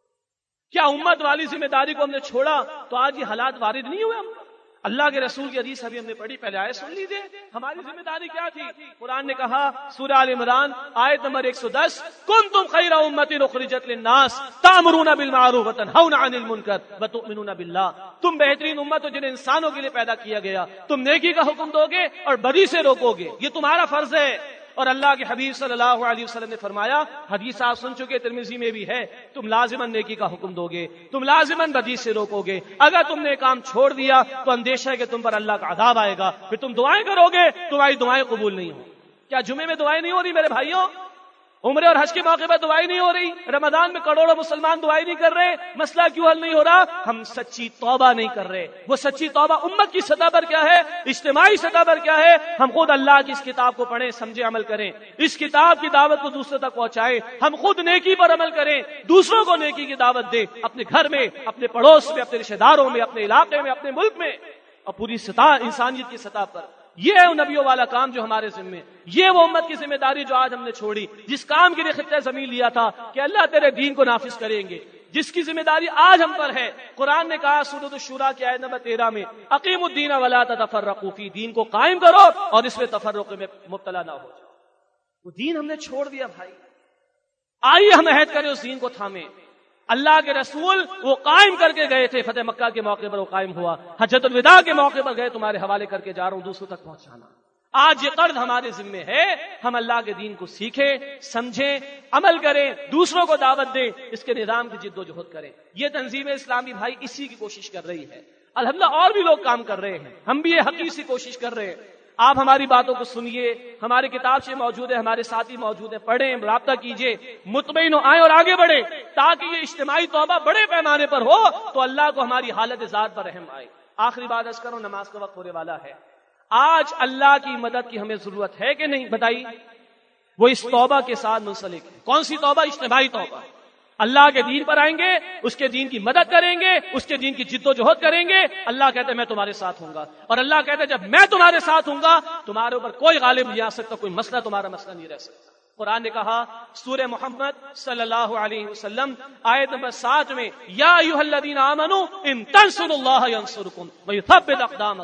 کیا امت والی ذمہ داری کو ہم نے چھوڑا تو آج یہ حالات وارد نہیں ہوئے ہم پر؟ اللہ کے رسول کی حدیث ابھی ہم نے پڑھی، پہلے آیت سن لیجیے۔ ہماری ذمہ داری کیا تھی؟ قرآن نے کہا سورہ آل عمران آیت نمبر 110 کنتم خیر امۃ اخرجت للناس تأمرون بالمعروف وتنہون عن المنکر وتؤمنون باللہ، تم بہترین امت ہو جنہیں انسانوں کے لیے پیدا کیا گیا، تم نیکی کا حکم دو گے اور بدی سے روکو گے، یہ تمہارا فرض ہے۔ اور اللہ کے حبیب صلی اللہ علیہ وسلم نے فرمایا، حدیث آپ سن چکے، ترمذی میں بھی ہے، تم لازماً نیکی کا حکم دو گے، تم لازماً بدی سے روکو گے، اگر تم نے کام چھوڑ دیا تو اندیشہ ہے کہ تم پر اللہ کا عذاب آئے گا، پھر تم دعائیں کرو گے، تمہاری دعائیں قبول نہیں ہوں۔ کیا جمعے میں دعائیں نہیں ہو رہی میرے بھائیوں؟ عمرے اور حج کے موقع پر دعائیں نہیں ہو رہی؟ رمضان میں کروڑوں مسلمان دعائیں نہیں کر رہے؟ مسئلہ کیوں حل نہیں ہو رہا؟ ہم سچی توبہ نہیں کر رہے۔ وہ سچی توبہ امت کی سطح پر کیا ہے، اجتماعی سطح پر کیا ہے؟ ہم خود اللہ کی اس کتاب کو پڑھیں، سمجھے، عمل کریں، اس کتاب کی دعوت کو دوسروں تک پہنچائیں، ہم خود نیکی پر عمل کریں، دوسروں کو نیکی کی دعوت دیں، اپنے گھر میں، اپنے پڑوس میں، اپنے رشتہ داروں میں، اپنے علاقے میں، اپنے ملک میں اور پوری سطح انسانیت کی سطح پر۔ یہ ہے نبیوں والا کام جو ہمارے ذمے، یہ وہ امت کی ذمہ داری جو آج ہم نے چھوڑی، جس کام کے لیے خطہ زمین لیا تھا کہ اللہ تیرے دین کو نافذ کریں گے، جس کی ذمہ داری آج ہم پر ہے۔ قرآن نے کہا سورۃ الشورى کی آیت نمبر 13 میں اقیموا الدین ولا تتفرقوا فیہ، دین کو قائم کرو اور اس میں تفرق میں مبتلا نہ ہو جاؤ۔ وہ دین ہم نے چھوڑ دیا بھائی، آئیے ہم عہد کریں اس دین کو تھامیں۔ اللہ کے رسول وہ قائم کر کے گئے تھے، فتح مکہ کے موقع پر وہ قائم ہوا، حجۃ الوداع کے موقع پر گئے، تمہارے حوالے کر کے جا رہا ہوں دوسروں تک پہنچانا۔ آج یہ قرض ہمارے ذمے ہے، ہم اللہ کے دین کو سیکھیں، سمجھیں، عمل کریں، دوسروں کو دعوت دیں، اس کے نظام کی جد و جہد کریں۔ یہ تنظیم اسلامی بھائی اسی کی کوشش کر رہی ہے، الحمدللہ اور بھی لوگ کام کر رہے ہیں، ہم بھی یہ حقیقی کوشش کر رہے ہیں۔ آپ ہماری باتوں کو سنیے، ہماری کتاب سے موجود ہے، ہمارے ساتھی موجود ہیں، پڑھیں، رابطہ کیجئے، مطمئن آئیں اور آگے بڑھیں، تاکہ یہ اجتماعی توبہ بڑے پیمانے پر ہو تو اللہ کو ہماری حالت ذات پر رحم آئے۔ آخری بات عرض کروں، نماز کا وقت ہونے والا ہے۔ آج اللہ کی مدد کی ہمیں ضرورت ہے کہ نہیں بتائیے؟ وہ اس توبہ کے ساتھ منسلک ہے۔ کون سی توبہ؟ اجتماعی توبہ۔ اللہ کے دین پر آئیں گے، اس کے دین کی مدد کریں گے، اس کے دین کی جد و جہد کریں گے، اللہ کہتے ہیں میں تمہارے ساتھ ہوں گا، اور اللہ کہتے ہیں جب میں تمہارے ساتھ ہوں گا تمہارے اوپر کوئی غالب نہیں آ سکتا، کوئی مسئلہ تمہارا مسئلہ نہیں رہ سکتا۔ قرآن نے کہا سورہ محمد صلی اللہ علیہ وسلم آیت نمبر 7 میں یا ایھا الذین آمنوا ان تنصروا اللہ ینصرکم ویثبت اقدامکم،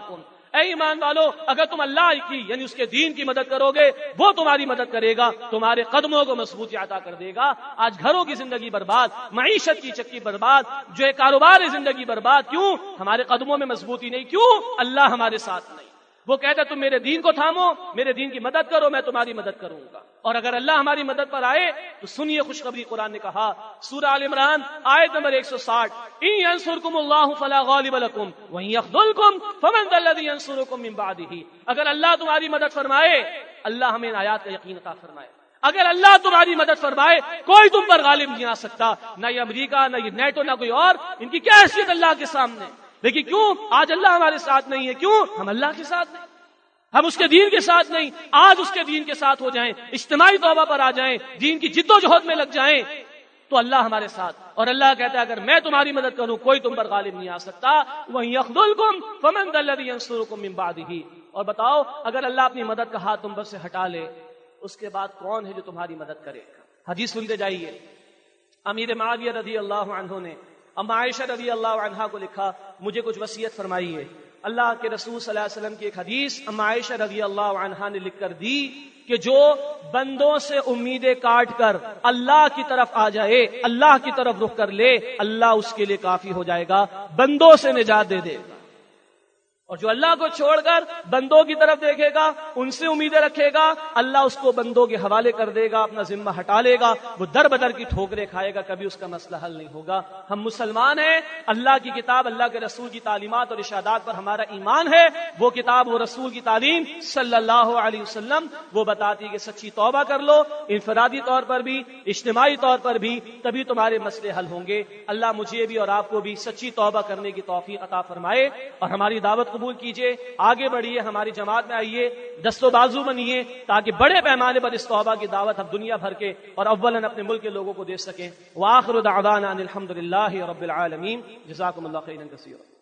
اے ایمان والو، اگر تم اللہ کی یعنی اس کے دین کی مدد کرو گے وہ تمہاری مدد کرے گا، تمہارے قدموں کو مضبوطی عطا کر دے گا۔ آج گھروں کی زندگی برباد، معیشت کی چکی برباد، جو ہے کاروبار زندگی برباد، کیوں؟ ہمارے قدموں میں مضبوطی نہیں، کیوں؟ اللہ ہمارے ساتھ نہیں۔ وہ کہتا ہے تم میرے دین کو تھامو، میرے دین کی مدد کرو، میں تمہاری مدد کروں گا۔ اور اگر اللہ ہماری مدد پر آئے تو سنیے خوشخبری، قرآن نے کہا سورہ آل عمران آیت نمبر 160، ان ینصرکم اللہ فلا غالب لکم وان یخذلکم فمن ذا الذی ینصرکم من بعدہ۔ اگر اللہ تمہاری مدد فرمائے، اللہ ہمیں آیات کا یقین عطا فرمائے، اگر اللہ تمہاری مدد فرمائے کوئی تم پر غالب نہیں آ سکتا، نہ یہ امریکہ، نہ یہ نیٹو، نہ کوئی اور، ان کی کیا حیثیت اللہ کے سامنے۔ لیکن کیوں آج اللہ ہمارے ساتھ نہیں ہے؟ کیوں؟ ہم اللہ کے ساتھ نہیں، ہم اس کے دین کے ساتھ نہیں۔ آج اس کے دین کے ساتھ ہو جائیں، اجتماعی توبہ پر آ جائیں، دین کی جد و جہد میں لگ جائیں تو اللہ ہمارے ساتھ۔ اور اللہ کہتا ہے اگر میں تمہاری مدد کروں کوئی تم پر غالب نہیں آ سکتا، وَإِن يَخْذُلْكُمْ فَمَن ذَا الَّذِي يَنصُرُكُم مِّن بَعْدِهِ۔ اور بتاؤ اگر اللہ اپنی مدد کا ہاتھ تم پر سے ہٹا لے، اس کے بعد کون ہے جو تمہاری مدد کرے گا؟ حدیث سنتے جائیے۔ امیر معاویہ رضی اللہ عنہ نے اما عائشہ رضی اللہ عنہا کو لکھا مجھے کچھ وصیت فرمائیے۔ اللہ کے رسول صلی اللہ علیہ وسلم کی ایک حدیث اما عائشہ رضی اللہ عنہا نے لکھ کر دی کہ جو بندوں سے امیدیں کاٹ کر اللہ کی طرف آ جائے، اللہ کی طرف رخ کر لے، اللہ اس کے لیے کافی ہو جائے گا، بندوں سے نجات دے دے گا۔ اور جو اللہ کو چھوڑ کر بندوں کی طرف دیکھے گا، ان سے امیدیں رکھے گا، اللہ اس کو بندوں کے حوالے کر دے گا، اپنا ذمہ ہٹا لے گا، وہ در بدر کی ٹھوکریں کھائے گا، کبھی اس کا مسئلہ حل نہیں ہوگا۔ ہم مسلمان ہیں، اللہ کی کتاب، اللہ کے رسول کی تعلیمات اور ارشادات پر ہمارا ایمان ہے۔ وہ کتاب، وہ رسول کی تعلیم صلی اللہ علیہ وسلم وہ بتاتی ہے کہ سچی توبہ کر لو، انفرادی طور پر بھی، اجتماعی طور پر بھی، تبھی تمہارے مسئلے حل ہوں گے۔ اللہ مجھے بھی اور آپ کو بھی سچی توبہ کرنے کی توفیق عطا فرمائے اور ہماری دعوت قبول کیجئے، آگے بڑھیے، ہماری جماعت میں آئیے، دست و بازو بنیے تاکہ بڑے پیمانے پر اس توبہ کی دعوت ہم دنیا بھر کے اور اولاً اپنے ملک کے لوگوں کو دے سکیں۔ وآخر دعوانا ان الحمد للہ رب العالمین۔ جزاکم اللہ خیرا کثیرا۔